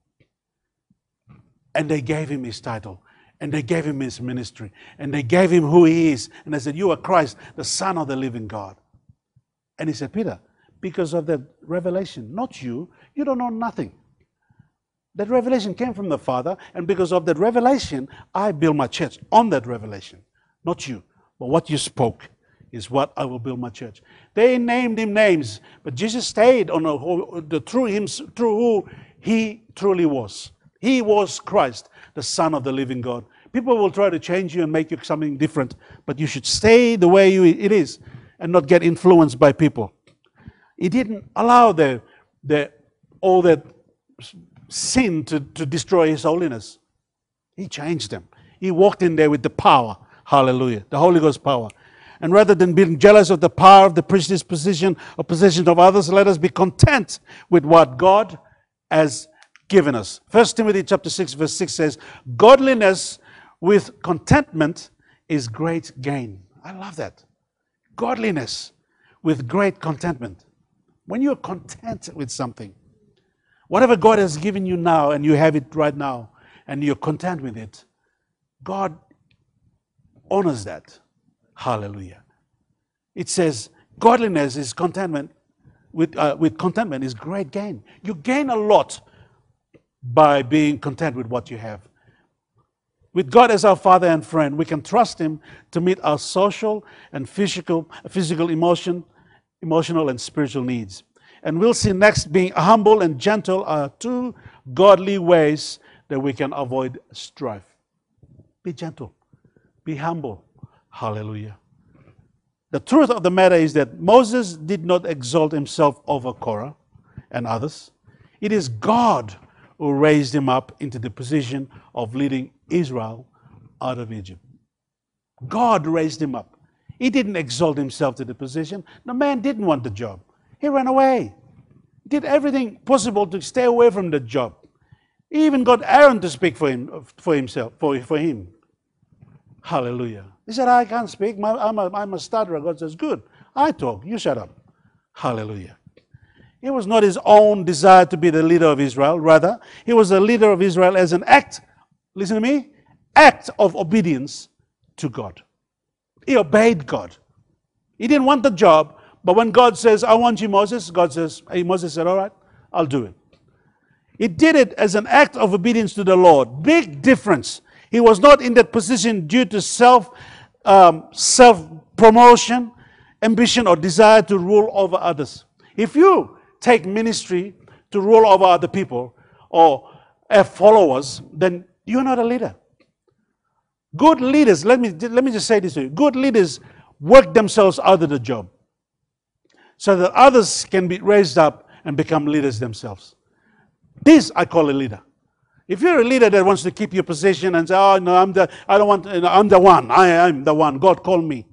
And they gave Him His title, and they gave Him His ministry, and they gave Him who He is. And they said, you are Christ, the Son of the living God. And He said, Peter, because of that revelation, not you don't know nothing. That revelation came from the Father, and because of that revelation, I build my church on that revelation. Not you, but what you spoke is what I will build my church. They named Him names, but Jesus stayed on through who He truly was. He was Christ, the Son of the living God. People will try to change you and make you something different, but you should stay the way it is and not get influenced by people. He didn't allow all that sin to destroy His holiness. He changed them. He walked in there with the power. Hallelujah. The Holy Ghost power. And rather than being jealous of the power of the priest's position or position of others, let us be content with what God has given us. 1 Timothy chapter 6 verse 6 says, godliness with contentment is great gain. I love that. Godliness with great contentment. When you're content with something, whatever God has given you now and you have it right now and you're content with it, God honors that. Hallelujah. It says godliness is contentment. With contentment is great gain. You gain a lot by being content with what you have. With God as our Father and friend, we can trust Him to meet our social and physical, emotional and spiritual needs. And we'll see next, being humble and gentle are two godly ways that we can avoid strife. Be gentle. Be humble. Hallelujah. The truth of the matter is that Moses did not exalt himself over Korah and others. It is God who raised him up into the position of leading Israel out of Egypt. God raised him up. He didn't exalt himself to the position. The man didn't want the job. He ran away. He did everything possible to stay away from the job. He even got Aaron to speak for him. Hallelujah. He said, I can't speak. I'm a stutterer. God says, good. I talk. You shut up. Hallelujah. It was not his own desire to be the leader of Israel. Rather, he was the leader of Israel as an act, listen to me, act of obedience to God. He obeyed God. He didn't want the job, but when God says, I want you, Moses, God says, hey, Moses said, all right, I'll do it. He did it as an act of obedience to the Lord. Big difference. He was not in that position due to self-promotion, ambition, or desire to rule over others. If you take ministry to rule over other people or have followers, then you're not a leader. Good leaders, let me just say this to you. Good leaders work themselves out of the job so that others can be raised up and become leaders themselves. This I call a leader. If you're a leader that wants to keep your position and say, oh no, I'm the one, I'm the one, God called me.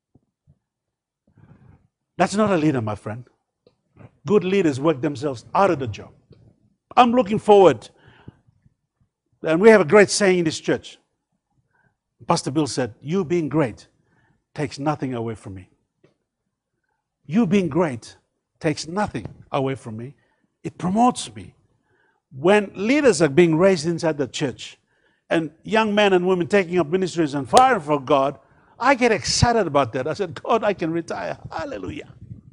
That's not a leader, my friend. Good leaders work themselves out of the job. I'm looking forward, and we have a great saying in this church. Pastor Bill said, you being great takes nothing away from me. You being great takes nothing away from me. It promotes me. When leaders are being raised inside the church and young men and women taking up ministries and firing for God, I get excited about that. I said, God, I can retire. Hallelujah.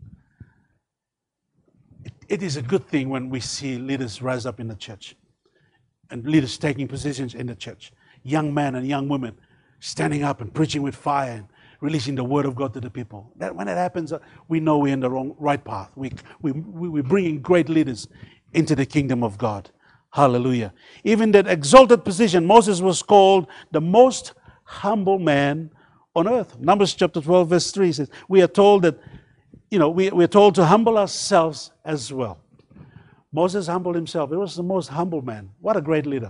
It is a good thing when we see leaders rise up in the church and leaders taking positions in the church. Young men and young women standing up and preaching with fire and releasing the word of God to the people. That when it happens, we know we're in the right path. We're bringing great leaders into the kingdom of God. Hallelujah. Even that exalted position, Moses was called the most humble man on earth. Numbers chapter 12 verse 3 says, we are told that, we're told to humble ourselves as well. Moses humbled himself. He was the most humble man. What a great leader.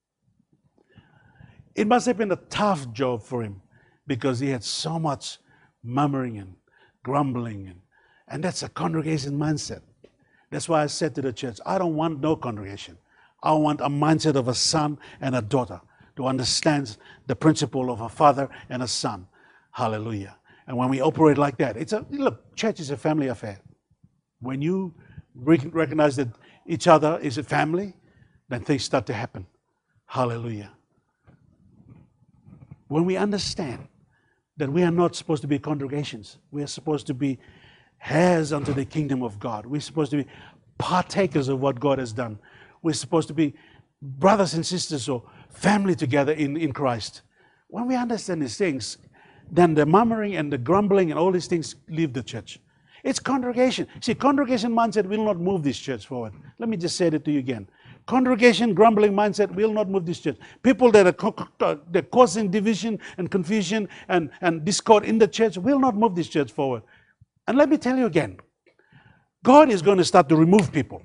It must have been a tough job for him because he had so much murmuring and grumbling. And that's a congregation mindset. That's why I said to the church, I don't want no congregation. I want a mindset of a son and a daughter to understand the principle of a father and a son. Hallelujah. And when we operate like that, look, church is a family affair. When you recognize that each other is a family, then things start to happen. Hallelujah. When we understand that we are not supposed to be congregations, we are supposed to be heirs unto the kingdom of God. We're supposed to be partakers of what God has done. We're supposed to be brothers and sisters or family together in Christ. When we understand these things, then the murmuring and the grumbling and all these things leave the church. It's congregation. See, congregation mindset will not move this church forward. Let me just say that to you again. Congregation, grumbling mindset will not move this church. People that are causing division and confusion and discord in the church will not move this church forward. And let me tell you again, God is going to start to remove people.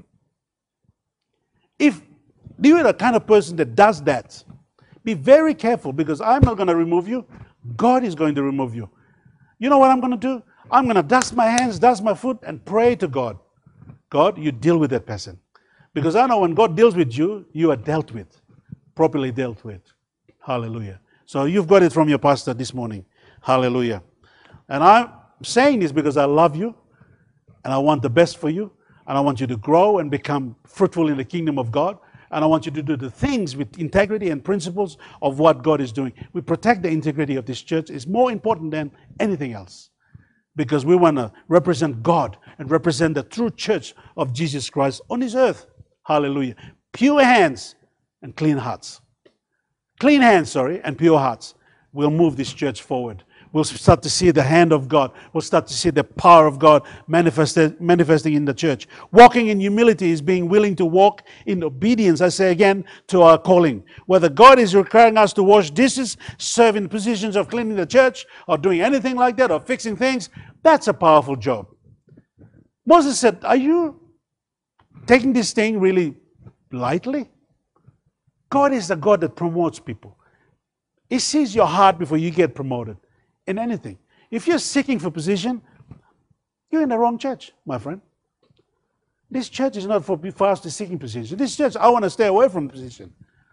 If you're the kind of person that does that, be very careful, because I'm not going to remove you. God is going to remove you. You know what I'm going to do? I'm going to dust my hands, dust my foot, and pray to God. God, you deal with that person. Because I know when God deals with you, you are dealt with, properly dealt with. Hallelujah. So you've got it from your pastor this morning. Hallelujah. And I'm saying this because I love you, and I want the best for you, and I want you to grow and become fruitful in the kingdom of God, and I want you to do the things with integrity and principles of what God is doing. We protect the integrity of this church. It's more important than anything else, because we want to represent God and represent the true church of Jesus Christ on this earth. Hallelujah. Pure hands and clean hearts. Clean hands, and pure hearts will move this church forward. We'll start to see the hand of God. We'll start to see the power of God manifesting in the church. Walking in humility is being willing to walk in obedience, I say again, to our calling. Whether God is requiring us to wash dishes, serve in positions of cleaning the church, or doing anything like that, or fixing things, that's a powerful job. Moses said, are you taking this thing really lightly? God is the God that promotes people. He sees your heart before you get promoted in anything. If you're seeking for position, you're in the wrong church, my friend. This church is not for us to seeking position. This church, I want to stay away from position.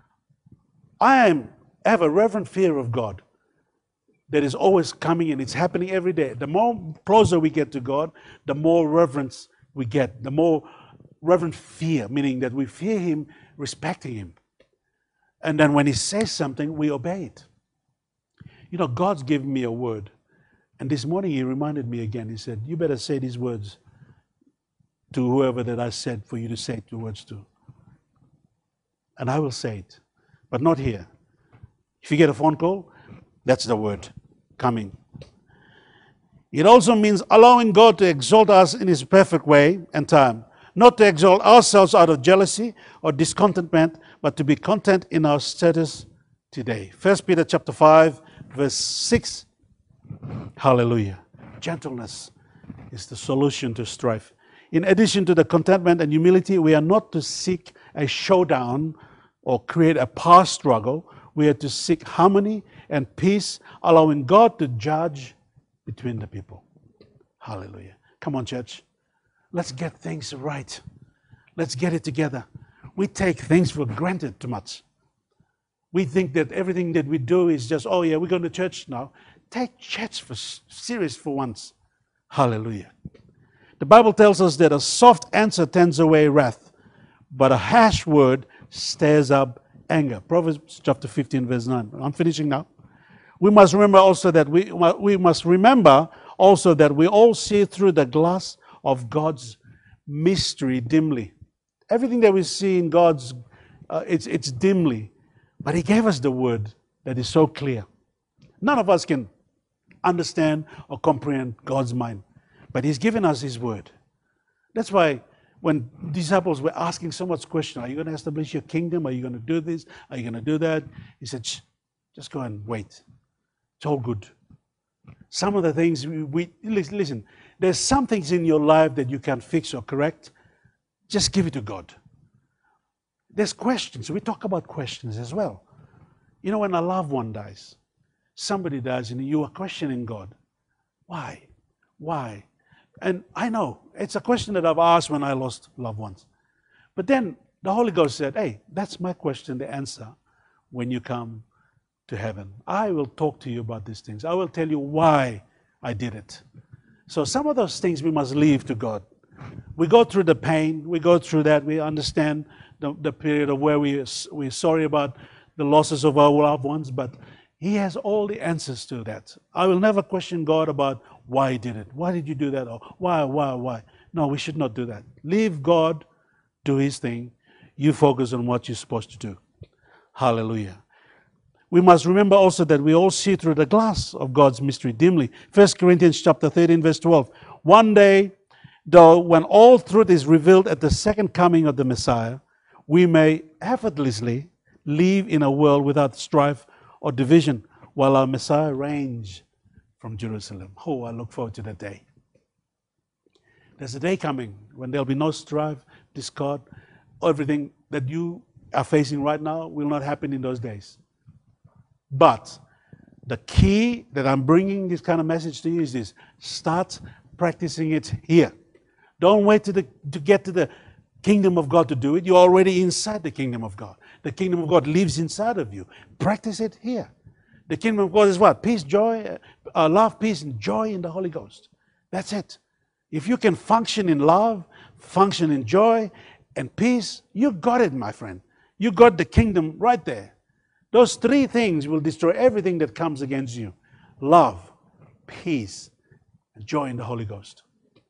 I have a reverent fear of God that is always coming, and it's happening every day. The more closer we get to God, the more reverence we get, the more reverent fear, meaning that we fear Him, respecting Him. And then when He says something, we obey it. You know, God's given me a word And this morning he reminded me again. He said, you better say these words to whoever that I said for you to say the words to. And I will say it, but not here. If you get a phone call, that's the word coming. It also means allowing God to exalt us in His perfect way and time. Not to exalt ourselves out of jealousy or discontentment, but to be content in our status today. 1 Peter chapter 5, verse 6. Hallelujah. Gentleness is the solution to strife. In addition to the contentment and humility, we are not to seek a showdown or create a power struggle. We are to seek harmony and peace, allowing God to judge between the people. Hallelujah. Come on, church. Let's get things right. Let's get it together. We take things for granted too much. We think that everything that we do is just, oh yeah, we're going to church now. Take church for serious for once. Hallelujah. The Bible tells us that a soft answer turns away wrath, but a harsh word stirs up anger. Proverbs chapter 15, verse 9. I'm finishing now. We must remember also that we all see through the glass of God's mystery dimly. Everything that we see in God's, it's dimly. But He gave us the word that is so clear. None of us can understand or comprehend God's mind. But He's given us His word. That's why when disciples were asking so much question, are you going to establish your kingdom? Are you going to do this? Are you going to do that? He said, just go and wait. It's all good. Some of the things listen, there's some things in your life that you can fix or correct. Just give it to God. There's questions. We talk about questions as well. You know, when a loved one dies, somebody dies and you are questioning God. Why? Why? And I know, it's a question that I've asked when I lost loved ones. But then the Holy Ghost said, hey, that's my question, the answer, when you come to heaven. I will talk to you about these things. I will tell you why I did it. So some of those things we must leave to God. We go through the pain, we go through that, we understand the period of where we're sorry about the losses of our loved ones, but He has all the answers to that. I will never question God about why He did it. Why did you do that? Or why? No, we should not do that. Leave God do His thing. You focus on what you're supposed to do. Hallelujah. We must remember also that we all see through the glass of God's mystery dimly. 1 Corinthians chapter 13, verse 12. One day, though, when all truth is revealed at the second coming of the Messiah, we may effortlessly live in a world without strife or division, while our Messiah reigns from Jerusalem. Oh, I look forward to that day. There's a day coming when there'll be no strife, discord. Everything that you are facing right now will not happen in those days. But the key that I'm bringing this kind of message to you is this: start practicing it here. Don't wait to get to the kingdom of God to do it. You're already inside the kingdom of God. The kingdom of God lives inside of you. Practice it here. The kingdom of God is what? Peace, joy, love, peace, and joy in the Holy Ghost. That's it. If you can function in love, function in joy and peace, you got it, my friend. You got the kingdom right there. Those three things will destroy everything that comes against you. Love, peace, and joy in the Holy Ghost.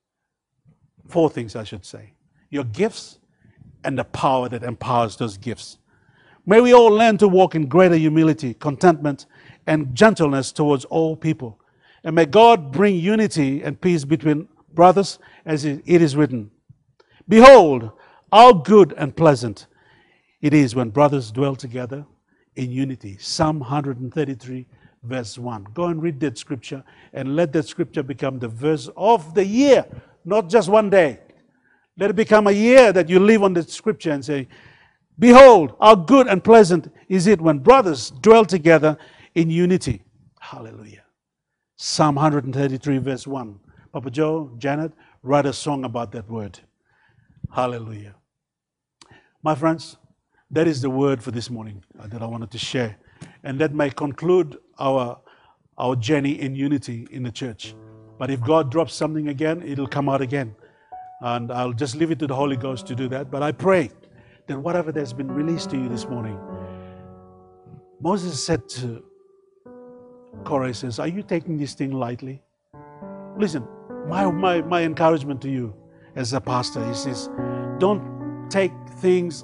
Four things, I should say. Your gifts and the power that empowers those gifts. May we all learn to walk in greater humility, contentment, and gentleness towards all people. And may God bring unity and peace between brothers, as it is written. Behold, how good and pleasant it is when brothers dwell together in unity. Psalm 133, verse 1. Go and read that scripture and let that scripture become the verse of the year, not just one day. Let it become a year that you live on the scripture and say, behold, how good and pleasant is it when brothers dwell together in unity. Hallelujah. Psalm 133, verse 1. Papa Joe, Janet, write a song about that word. Hallelujah. My friends, that is the word for this morning that I wanted to share. And that may conclude our journey in unity in the church. But if God drops something again, it'll come out again. And I'll just leave it to the Holy Ghost to do that. But I pray that whatever that's been released to you this morning, Moses said to Korah, he says, are you taking this thing lightly? Listen, my encouragement to you as a pastor is this: don't take things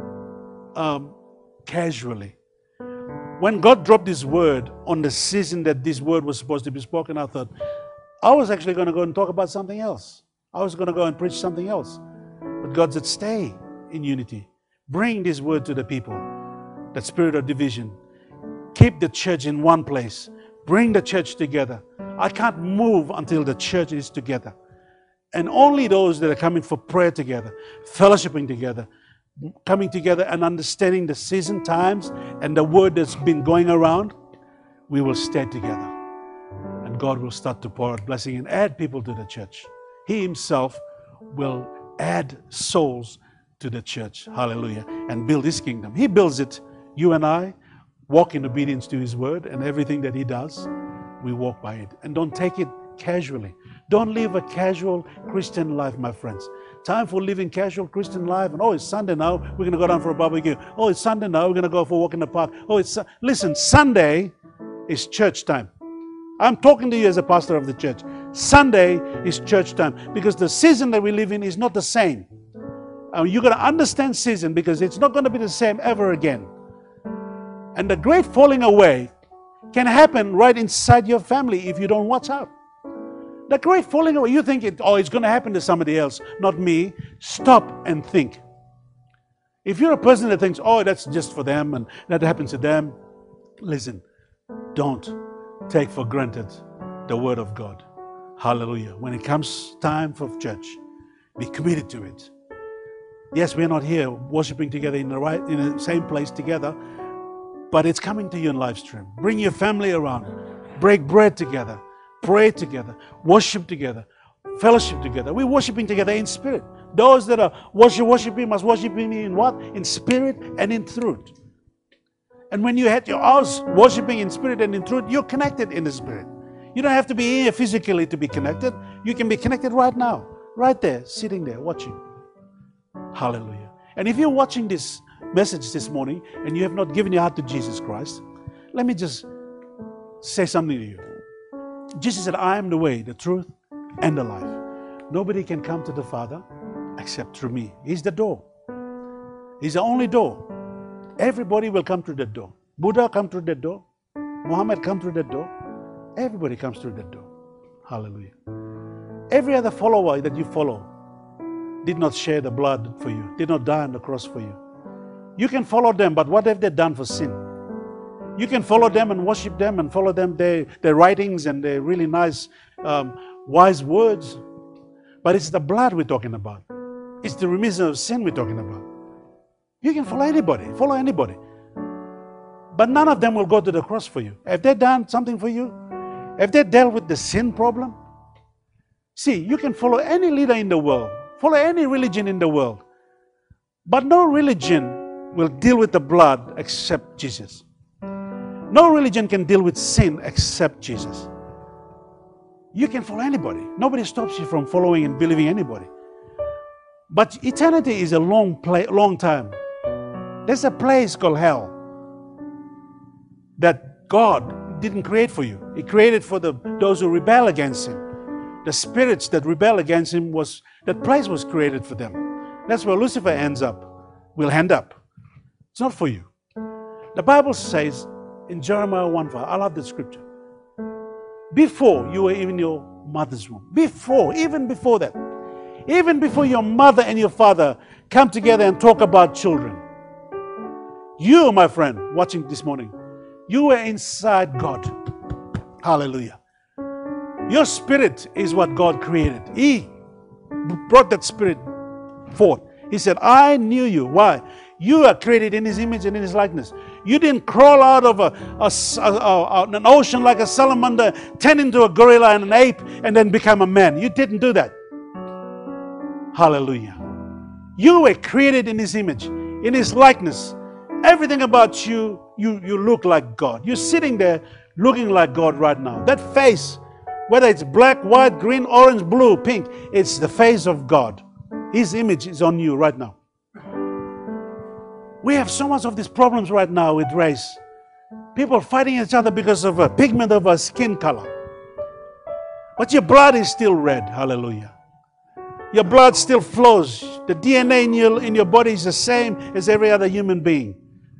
casually. When God dropped this word on the season that this word was supposed to be spoken, I thought, I was actually going to go and talk about something else. I was going to go and preach something else. But God said, stay in unity. Bring this word to the people, that spirit of division. Keep the church in one place. Bring the church together. I can't move until the church is together. And only those that are coming for prayer together, fellowshipping together, coming together and understanding the season times and the word that's been going around, we will stay together. And God will start to pour out blessing and add people to the church. He himself will add souls to the church. Hallelujah. And build his kingdom. He builds it. You and I walk in obedience to his word, and everything that he does, we walk by it. And don't take it casually. Don't live a casual Christian life, my friends. Time for living casual Christian life. And it's Sunday now, we're going to go down for a barbecue. It's Sunday now, we're going to go for a walk in the park. Listen, Sunday is church time. I'm talking to you as a pastor of the church. Sunday is church time, because the season that we live in is not the same. You're going to understand season, because it's not going to be the same ever again. And the great falling away can happen right inside your family if you don't watch out. The great falling away, you think it's going to happen to somebody else, not me. Stop and think. If you're a person that thinks, that's just for them and that happens to them, listen, don't take for granted the word of God. Hallelujah. When it comes time for church, be committed to it. Yes, we're not here worshiping together in the same place together, but it's coming to you in live stream. Bring your family around. Break bread together. Pray together. Worship together. Fellowship together. We're worshiping together in spirit. Those that are worshiping must worship me in what? In spirit and in truth. And when you had your house worshiping in spirit and in truth, you're connected in the spirit. You don't have to be here physically to be connected. You can be connected right now. Right there, sitting there, watching. Hallelujah. And if you're watching this message this morning and you have not given your heart to Jesus Christ, let me just say something to you. Jesus said, I am the way, the truth, and the life. Nobody can come to the Father except through me. He's the door. He's the only door. Everybody will come through that door. Buddha come through that door. Muhammad come through that door. Everybody comes through that door. Hallelujah. Every other follower that you follow did not share the blood for you, did not die on the cross for you. You can follow them, but what have they done for sin? You can follow them and worship them and follow them, their writings and their really nice, wise words. But it's the blood we're talking about. It's the remission of sin we're talking about. You can follow anybody. But none of them will go to the cross for you. Have they done something for you? Have they dealt with the sin problem? See, you can follow any leader in the world, follow any religion in the world, but no religion will deal with the blood except Jesus. No religion can deal with sin except Jesus. You can follow anybody. Nobody stops you from following and believing anybody. But eternity is a long time. There's a place called hell that God didn't create for you. He created for those who rebel against Him. The spirits that rebel against Him, that place was created for them. That's where Lucifer will end up. It's not for you. The Bible says in Jeremiah 1:5, I love the scripture. Before you were in your mother's womb, even before that, even before your mother and your father come together and talk about children, you, my friend, watching this morning, you were inside God. Hallelujah. Your spirit is what God created. He brought that spirit forth. He said, I knew you. Why? You are created in His image and in His likeness. You didn't crawl out of an ocean like a salamander, turn into a gorilla and an ape, and then become a man. You didn't do that. Hallelujah. You were created in His image, in His likeness. Everything about you, you look like God. You're sitting there looking like God right now. That face, whether it's black, white, green, orange, blue, pink, it's the face of God. His image is on you right now. We have so much of these problems right now with race. People fighting each other because of a pigment of a skin color. But your blood is still red. Hallelujah. Your blood still flows. The DNA in your body is the same as every other human being.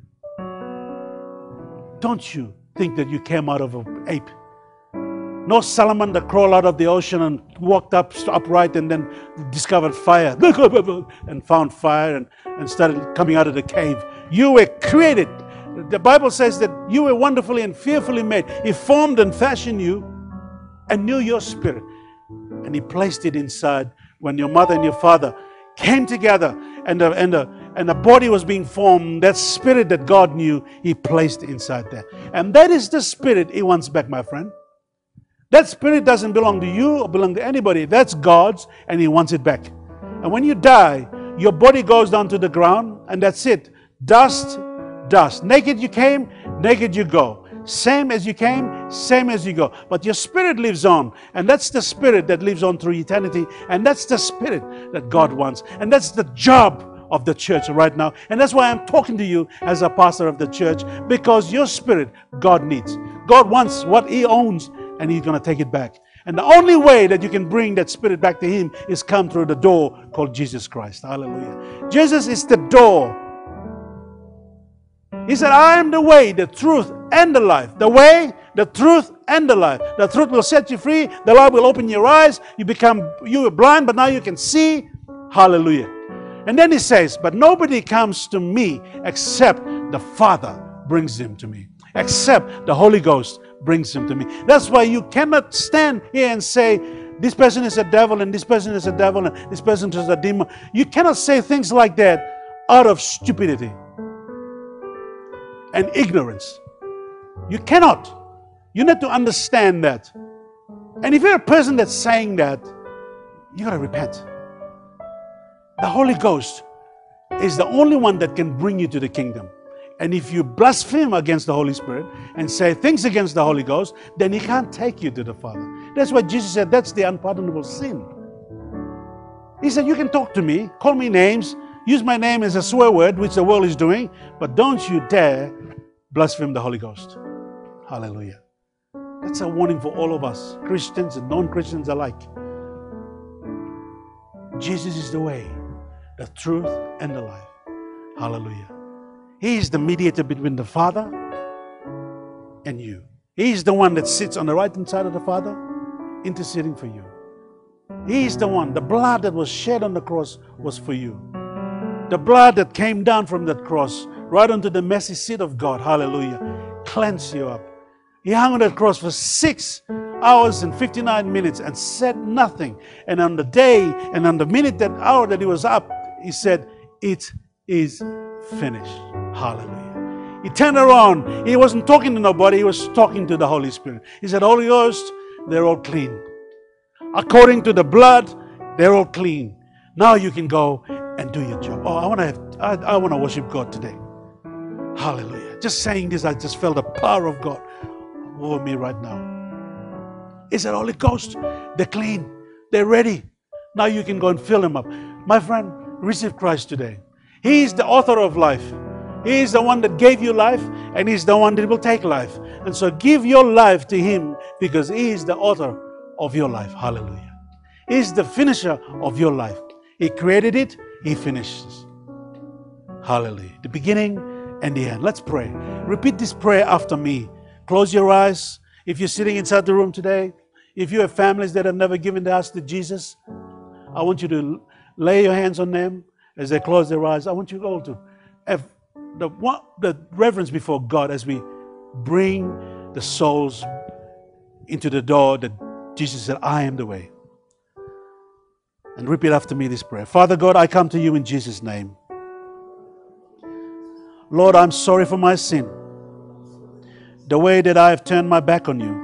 Don't you think that you came out of an ape? No salamander crawled out of the ocean and walked up upright and then discovered fire and found fire and started coming out of the cave. You were created. The Bible says that you were wonderfully and fearfully made. He formed and fashioned you and knew your spirit. And He placed it inside when your mother and your father came together and a body was being formed. That spirit that God knew, He placed inside there. And that is the spirit He wants back, my friend. That spirit doesn't belong to you or belong to anybody. That's God's, and He wants it back. And when you die, your body goes down to the ground, and that's it. Dust, dust. Naked you came, naked you go. Same as you came, same as you go. But your spirit lives on, and that's the spirit that lives on through eternity, and that's the spirit that God wants. And that's the job of the church right now. And that's why I'm talking to you as a pastor of the church, because your spirit, God needs. God wants what He owns, and He's going to take it back. And the only way that you can bring that spirit back to Him is come through the door called Jesus Christ. Hallelujah. Jesus is the door. He said, I am the way, the truth, and the life. The way, the truth, and the life. The truth will set you free. The light will open your eyes. You were blind, but now you can see. Hallelujah. And then He says, but nobody comes to me except the Father brings him to me. Except the Holy Ghost brings him to me. That's why you cannot stand here and say, this person is a devil, and this person is a devil, and this person is a demon. You cannot say things like that out of stupidity and ignorance. You cannot. You need to understand that. And if you're a person that's saying that, you got to repent. The Holy Ghost is the only one that can bring you to the kingdom. And if you blaspheme against the Holy Spirit and say things against the Holy Ghost, then He can't take you to the Father. That's why Jesus said that's the unpardonable sin. He said, you can talk to me, call me names, use my name as a swear word, which the world is doing, but don't you dare blaspheme the Holy Ghost. Hallelujah. That's a warning for all of us, Christians and non-Christians alike. Jesus is the way, the truth, and the life. Hallelujah. He is the mediator between the Father and you. He is the one that sits on the right-hand side of the Father, interceding for you. He is the one. The blood that was shed on the cross was for you. The blood that came down from that cross right onto the mercy seat of God, hallelujah, cleansed you up. He hung on that cross for 6 hours and 59 minutes and said nothing. And on the day and on the minute, that hour that He was up, He said, it is finished. Hallelujah. He turned around. He wasn't talking to nobody. He was talking to the Holy Spirit. He said, Holy Ghost, they're all clean. According to the blood, they're all clean. Now you can go and do your job. Oh, I want to worship God today. Hallelujah. Just saying this, I just felt the power of God over me right now. He said, Holy Ghost, they're clean. They're ready. Now you can go and fill them up. My friend, receive Christ today. He is the author of life. He is the one that gave you life, and He's the one that will take life. And so give your life to Him, because He is the author of your life. Hallelujah. He is the finisher of your life. He created it, He finishes. Hallelujah. The beginning and the end. Let's pray. Repeat this prayer after me. Close your eyes. If you're sitting inside the room today, if you have families that have never given their hearts to Jesus, I want you to lay your hands on them as they close their eyes. I want you all to have the reverence before God as we bring the souls into the door that Jesus said, I am the way. And repeat after me this prayer. Father God, I come to you in Jesus' name. Lord, I'm sorry for my sin, the way that I have turned my back on you.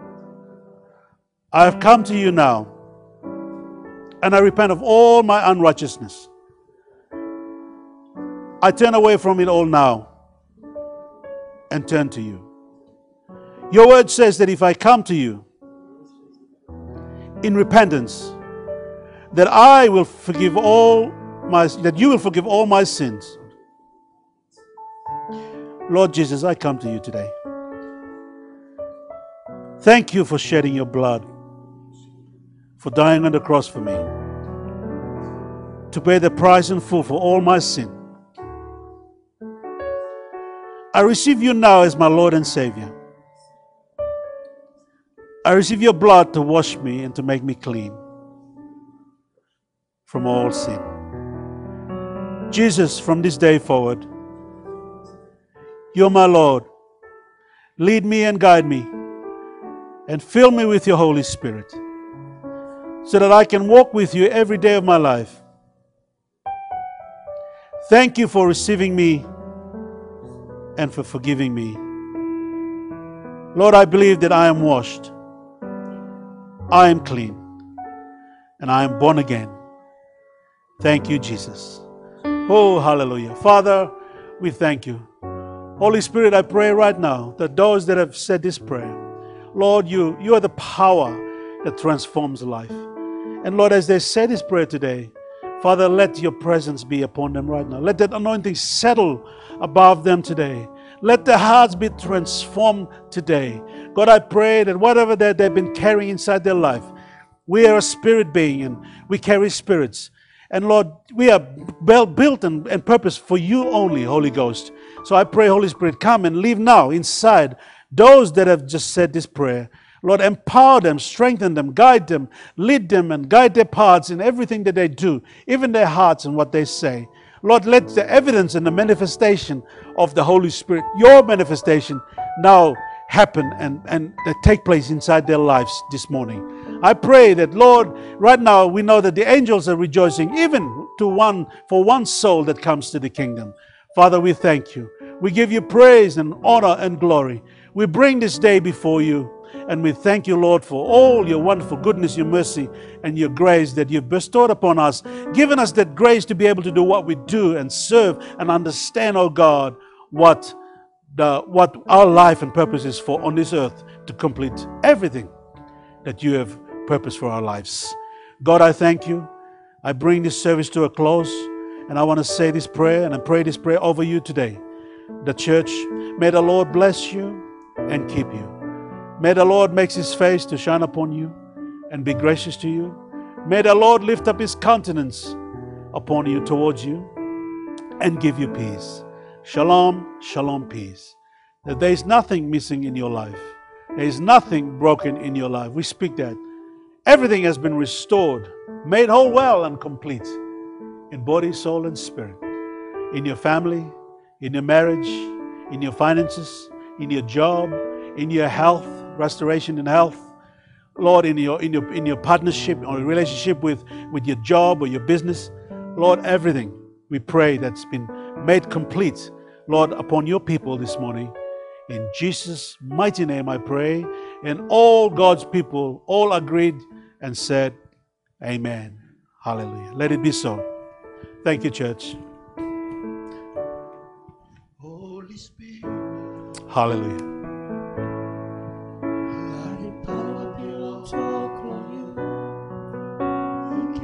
I have come to you now, and I repent of all my unrighteousness. I turn away from it all now and turn to you. Your word says that if I come to you in repentance, that you will forgive all my sins. Lord Jesus, I come to you today. Thank you for shedding your blood for dying on the cross for me, to pay the price in full for all my sin. I receive you now as my Lord and Savior. I receive your blood to wash me and to make me clean from all sin. Jesus, from this day forward, you're my Lord. Lead me and guide me and fill me with your Holy Spirit so that I can walk with you every day of my life. Thank you for receiving me and for forgiving me. Lord, I believe that I am washed, I am clean, and I am born again. Thank you, Jesus. Oh, hallelujah. Father, we thank you. Holy Spirit, I pray right now that those that have said this prayer, Lord, you are the power that transforms life. And Lord, as they say this prayer today, Father, let your presence be upon them right now. Let that anointing settle above them today. Let their hearts be transformed today. God, I pray that whatever that they've been carrying inside their life, we are a spirit being and we carry spirits. And Lord, we are built and purposed for you only, Holy Ghost. So I pray, Holy Spirit, come and live now inside those that have just said this prayer. Lord, empower them, strengthen them, guide them, lead them, and guide their paths in everything that they do, even their hearts and what they say. Lord, let the evidence and the manifestation of the Holy Spirit, your manifestation, now happen and take place inside their lives this morning. I pray that, Lord, right now we know that the angels are rejoicing even for one soul that comes to the kingdom. Father, we thank you. We give you praise and honor and glory. We bring this day before you. And we thank you, Lord, for all your wonderful goodness, your mercy, and your grace that you've bestowed upon us, giving us that grace to be able to do what we do and serve and understand, oh God, what our life and purpose is for on this earth, to complete everything that you have purposed for our lives. God, I thank you. I bring this service to a close, and I want to say this prayer, and I pray this prayer over you today. The church, may the Lord bless you and keep you. May the Lord make his face to shine upon you and be gracious to you. May the Lord lift up his countenance upon you, towards you, and give you peace. Shalom, shalom, peace. That there is nothing missing in your life. There is nothing broken in your life. We speak that. Everything has been restored, made whole, well, and complete in body, soul, and spirit. In your family, in your marriage, in your finances, in your job, in your health, restoration in health, Lord, in your partnership or relationship with your job or your business, Lord, everything we pray that's been made complete, Lord, upon your people this morning. In Jesus' mighty name I pray, and all God's people all agreed and said, Amen. Hallelujah. Let it be so. Thank you, church. Holy Spirit. Hallelujah.